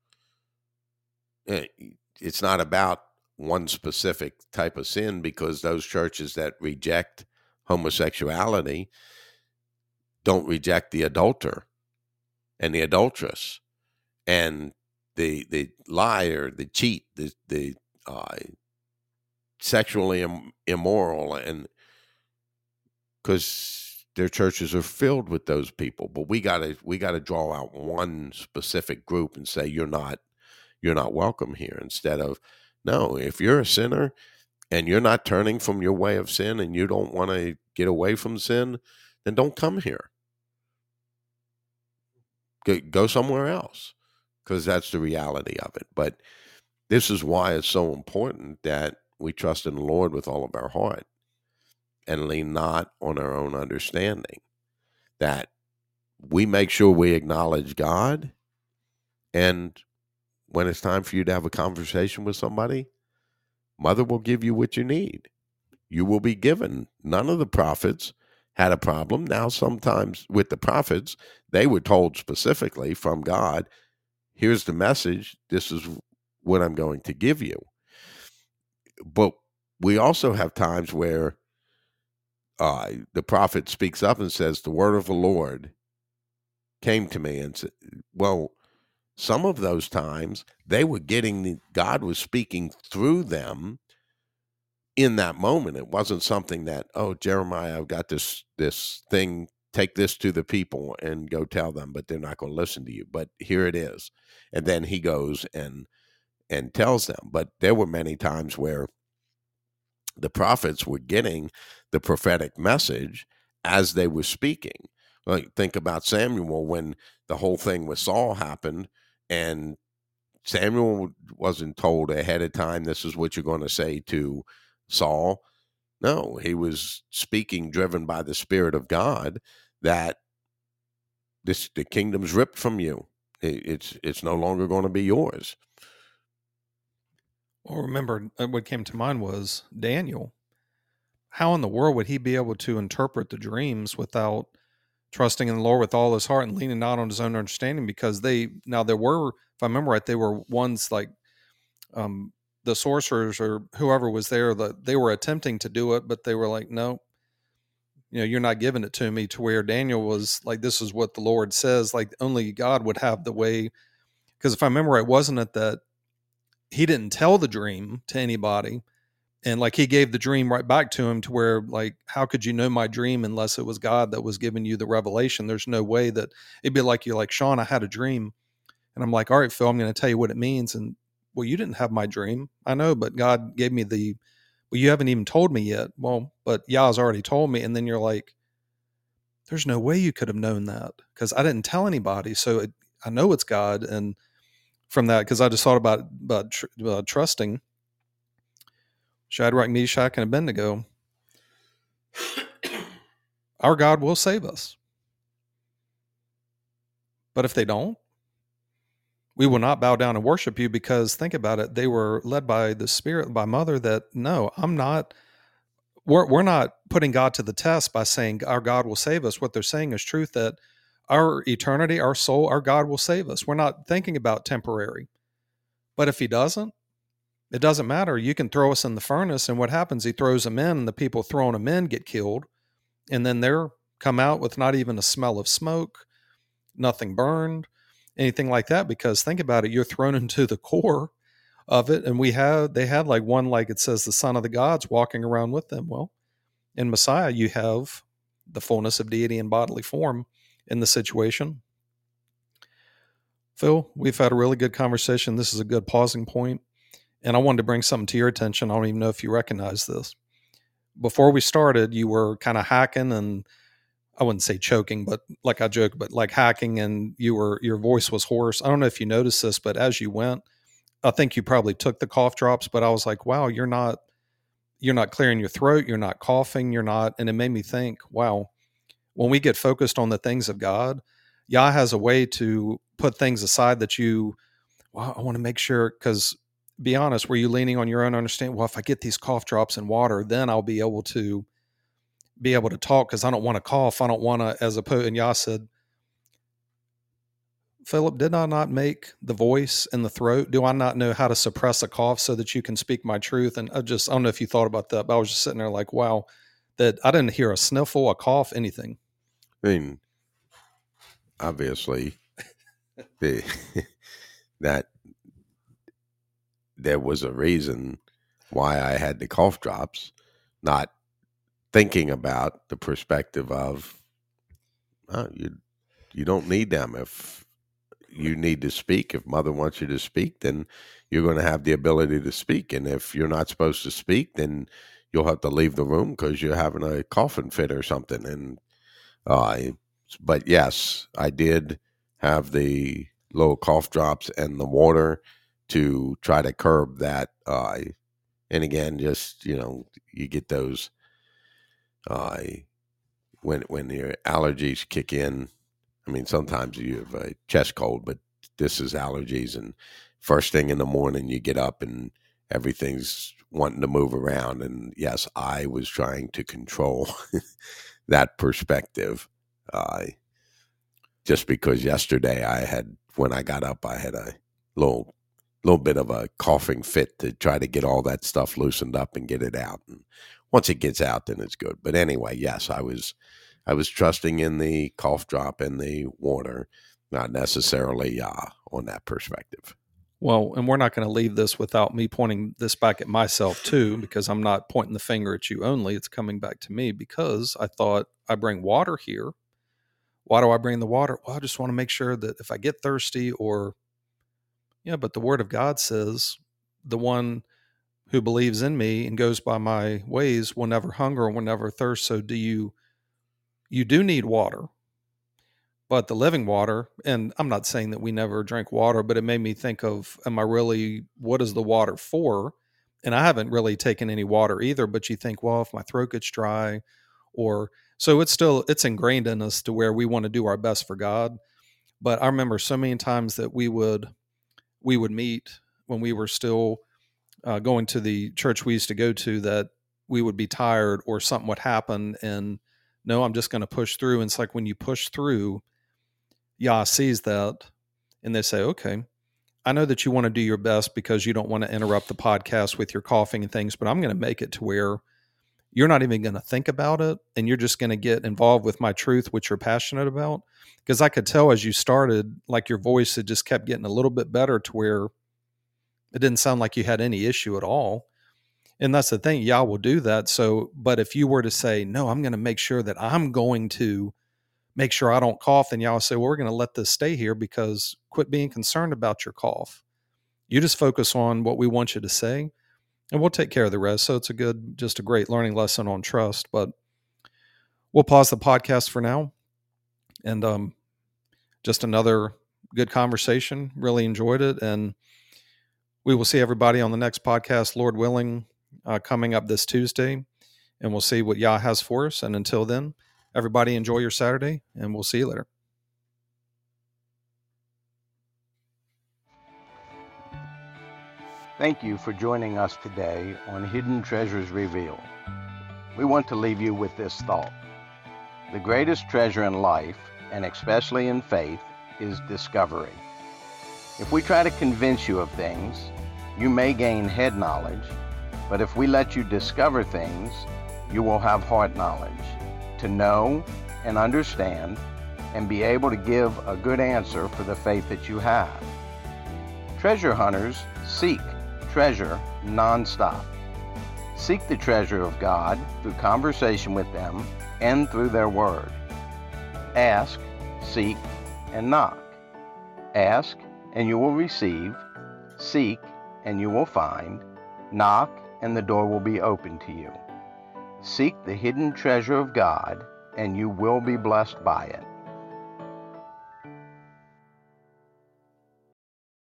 It's not about one specific type of sin, because those churches that reject homosexuality don't reject the adulterer and the adulteress and the the liar, the cheat, the the uh, sexually im- immoral, and because their churches are filled with those people. But we gotta we gotta draw out one specific group and say you're not you're not welcome here. Instead of, no, if you're a sinner and you're not turning from your way of sin and you don't want to get away from sin, then don't come here. Go, go somewhere else, because that's the reality of it. But this is why it's so important that we trust in the Lord with all of our heart and lean not on our own understanding. that we make sure we acknowledge God, and when it's time for you to have a conversation with somebody, Mother will give you what you need. You will be given. None of the prophets had a problem. Now, sometimes with the prophets, they were told specifically from God, here's the message. This is what I'm going to give you. But we also have times where uh, the prophet speaks up and says, the word of the Lord came to me. And said, well, some of those times they were getting, the, God was speaking through them in that moment. It wasn't something that, oh, Jeremiah, I've got this this thing, take this to the people and go tell them, but they're not going to listen to you. But here it is. And then he goes and and tells them. But there were many times where the prophets were getting the prophetic message as they were speaking. Like, think about Samuel when the whole thing with Saul happened, and Samuel wasn't told ahead of time, this is what you're going to say to Saul. No, he was speaking driven by the Spirit of God that this the kingdom's ripped from you. It, it's it's no longer going to be yours. Well, remember, what came to mind was Daniel. How in the world would he be able to interpret the dreams without trusting in the Lord with all his heart and leaning not on his own understanding? Because they, now there were, if I remember right, they were ones like um, the sorcerers or whoever was there, that they were attempting to do it, but they were like, no, you know, you're not giving it to me, to where Daniel was like, this is what the Lord says. Like, only God would have the way. Because if I remember right, wasn't it that he didn't tell the dream to anybody? And like, he gave the dream right back to him, to where, like, how could you know my dream unless it was God that was giving you the revelation? There's no way that it'd be like, you're like, Sean, I had a dream. And I'm like, all right, Phil, I'm going to tell you what it means. And, well, you didn't have my dream. I know, but God gave me the, well, you haven't even told me yet. Well, but Yah's already told me. And then you're like, there's no way you could have known that, because I didn't tell anybody. So it, I know it's God. And from that, because I just thought about, about tr- uh, trusting Shadrach, Meshach, and Abednego. Our God will save us. But if they don't, we will not bow down and worship you, because think about it. They were led by the Spirit, by Mother, that no, I'm not, we're, we're not putting God to the test by saying our God will save us. What they're saying is truth, that our eternity, our soul, our God will save us. We're not thinking about temporary. But if he doesn't, it doesn't matter. You can throw us in the furnace, and what happens? He throws them in, and the people throwing them in get killed. And then they're come out with not even a smell of smoke, nothing burned, anything like that. Because think about it, you're thrown into the core of it. And we have, they had like one, like it says, the Son of the Gods walking around with them. Well, in Messiah, you have the fullness of deity in bodily form in the situation. Phil, we've had a really good conversation. This is a good pausing point. And I wanted to bring something to your attention. I don't even know if you recognize this. Before we started, you were kind of hacking, and I wouldn't say choking, but like I joke, but like hacking, and you were, your voice was hoarse. I don't know if you noticed this, but as you went, I think you probably took the cough drops, but I was like, wow, you're not, you're not clearing your throat. You're not coughing. You're not. And it made me think, wow, when we get focused on the things of God, Yah has a way to put things aside that you, well, I want to make sure, because be honest, were you leaning on your own understanding? Well, if I get these cough drops in water, then I'll be able to be able to talk, because I don't want to cough. I don't want to, as opposed, and Yah said, Philip, did I not make the voice and the throat? Do I not know how to suppress a cough so that you can speak my truth? And I just, I don't know if you thought about that, but I was just sitting there like, wow, that I didn't hear a sniffle, a cough, anything. I mean, obviously, the, that there was a reason why I had the cough drops, not thinking about the perspective of, oh, you you don't need them. If you need to speak, if Mother wants you to speak, then you're going to have the ability to speak. And if you're not supposed to speak, then you'll have to leave the room because you're having a coughing fit or something. And uh, but yes, I did have the little cough drops and the water to try to curb that. Uh, and again, just, you know, you get those uh, when when your allergies kick in, I mean, sometimes you have a chest cold, but this is allergies. And first thing in the morning, you get up and everything's wanting to move around. And yes, I was trying to control that perspective. Uh, just because yesterday I had, when I got up, I had a little, little bit of a coughing fit to try to get all that stuff loosened up and get it out. And once it gets out, then it's good. But anyway, yes, I was, I was trusting in the cough drop and the water, not necessarily uh, on that perspective. Well, and we're not going to leave this without me pointing this back at myself too, because I'm not pointing the finger at you only. It's coming back to me because I thought I bring water here. Why do I bring the water? Well, I just want to make sure that if I get thirsty or, yeah, but the word of God says the one who believes in me and goes by my ways will never hunger and will never thirst. So do you, you do need water, but the living water, and I'm not saying that we never drink water, but it made me think of, am I really, what is the water for? And I haven't really taken any water either, but you think, well, if my throat gets dry or, so it's still, it's ingrained in us to where we want to do our best for God. But I remember so many times that we would, we would meet when we were still uh, going to the church we used to go to, that we would be tired or something would happen. And no, I'm just going to push through. And it's like when you push through, Yah sees that and they say, okay, I know that you want to do your best because you don't want to interrupt the podcast with your coughing and things, but I'm going to make it to where you're not even going to think about it. And you're just going to get involved with my truth, which you're passionate about. Because I could tell as you started, like your voice had just kept getting a little bit better to where it didn't sound like you had any issue at all. And that's the thing, Yah will do that. So, but if you were to say, no, I'm going to make sure that I'm going to make sure I don't cough, and y'all say, well, we're going to let this stay here because quit being concerned about your cough. You just focus on what we want you to say and we'll take care of the rest. So it's a good, just a great learning lesson on trust, but we'll pause the podcast for now. And um, just another good conversation. Really enjoyed it. And we will see everybody on the next podcast, Lord willing, uh, coming up this Tuesday, and we'll see what Yah has for us. And until then, everybody enjoy your Saturday, and we'll see you later. Thank you for joining us today on Hidden Treasures Revealed. We want to leave you with this thought. The greatest treasure in life, and especially in faith, is discovery. If we try to convince you of things, you may gain head knowledge, but if we let you discover things, you will have heart knowledge, to know and understand and be able to give a good answer for the faith that you have. Treasure hunters seek treasure nonstop. Seek the treasure of God through conversation with them and through their word. Ask, seek, and knock. Ask, and you will receive. Seek, and you will find. Knock, and the door will be open to you. Seek the hidden treasure of God, and you will be blessed by it.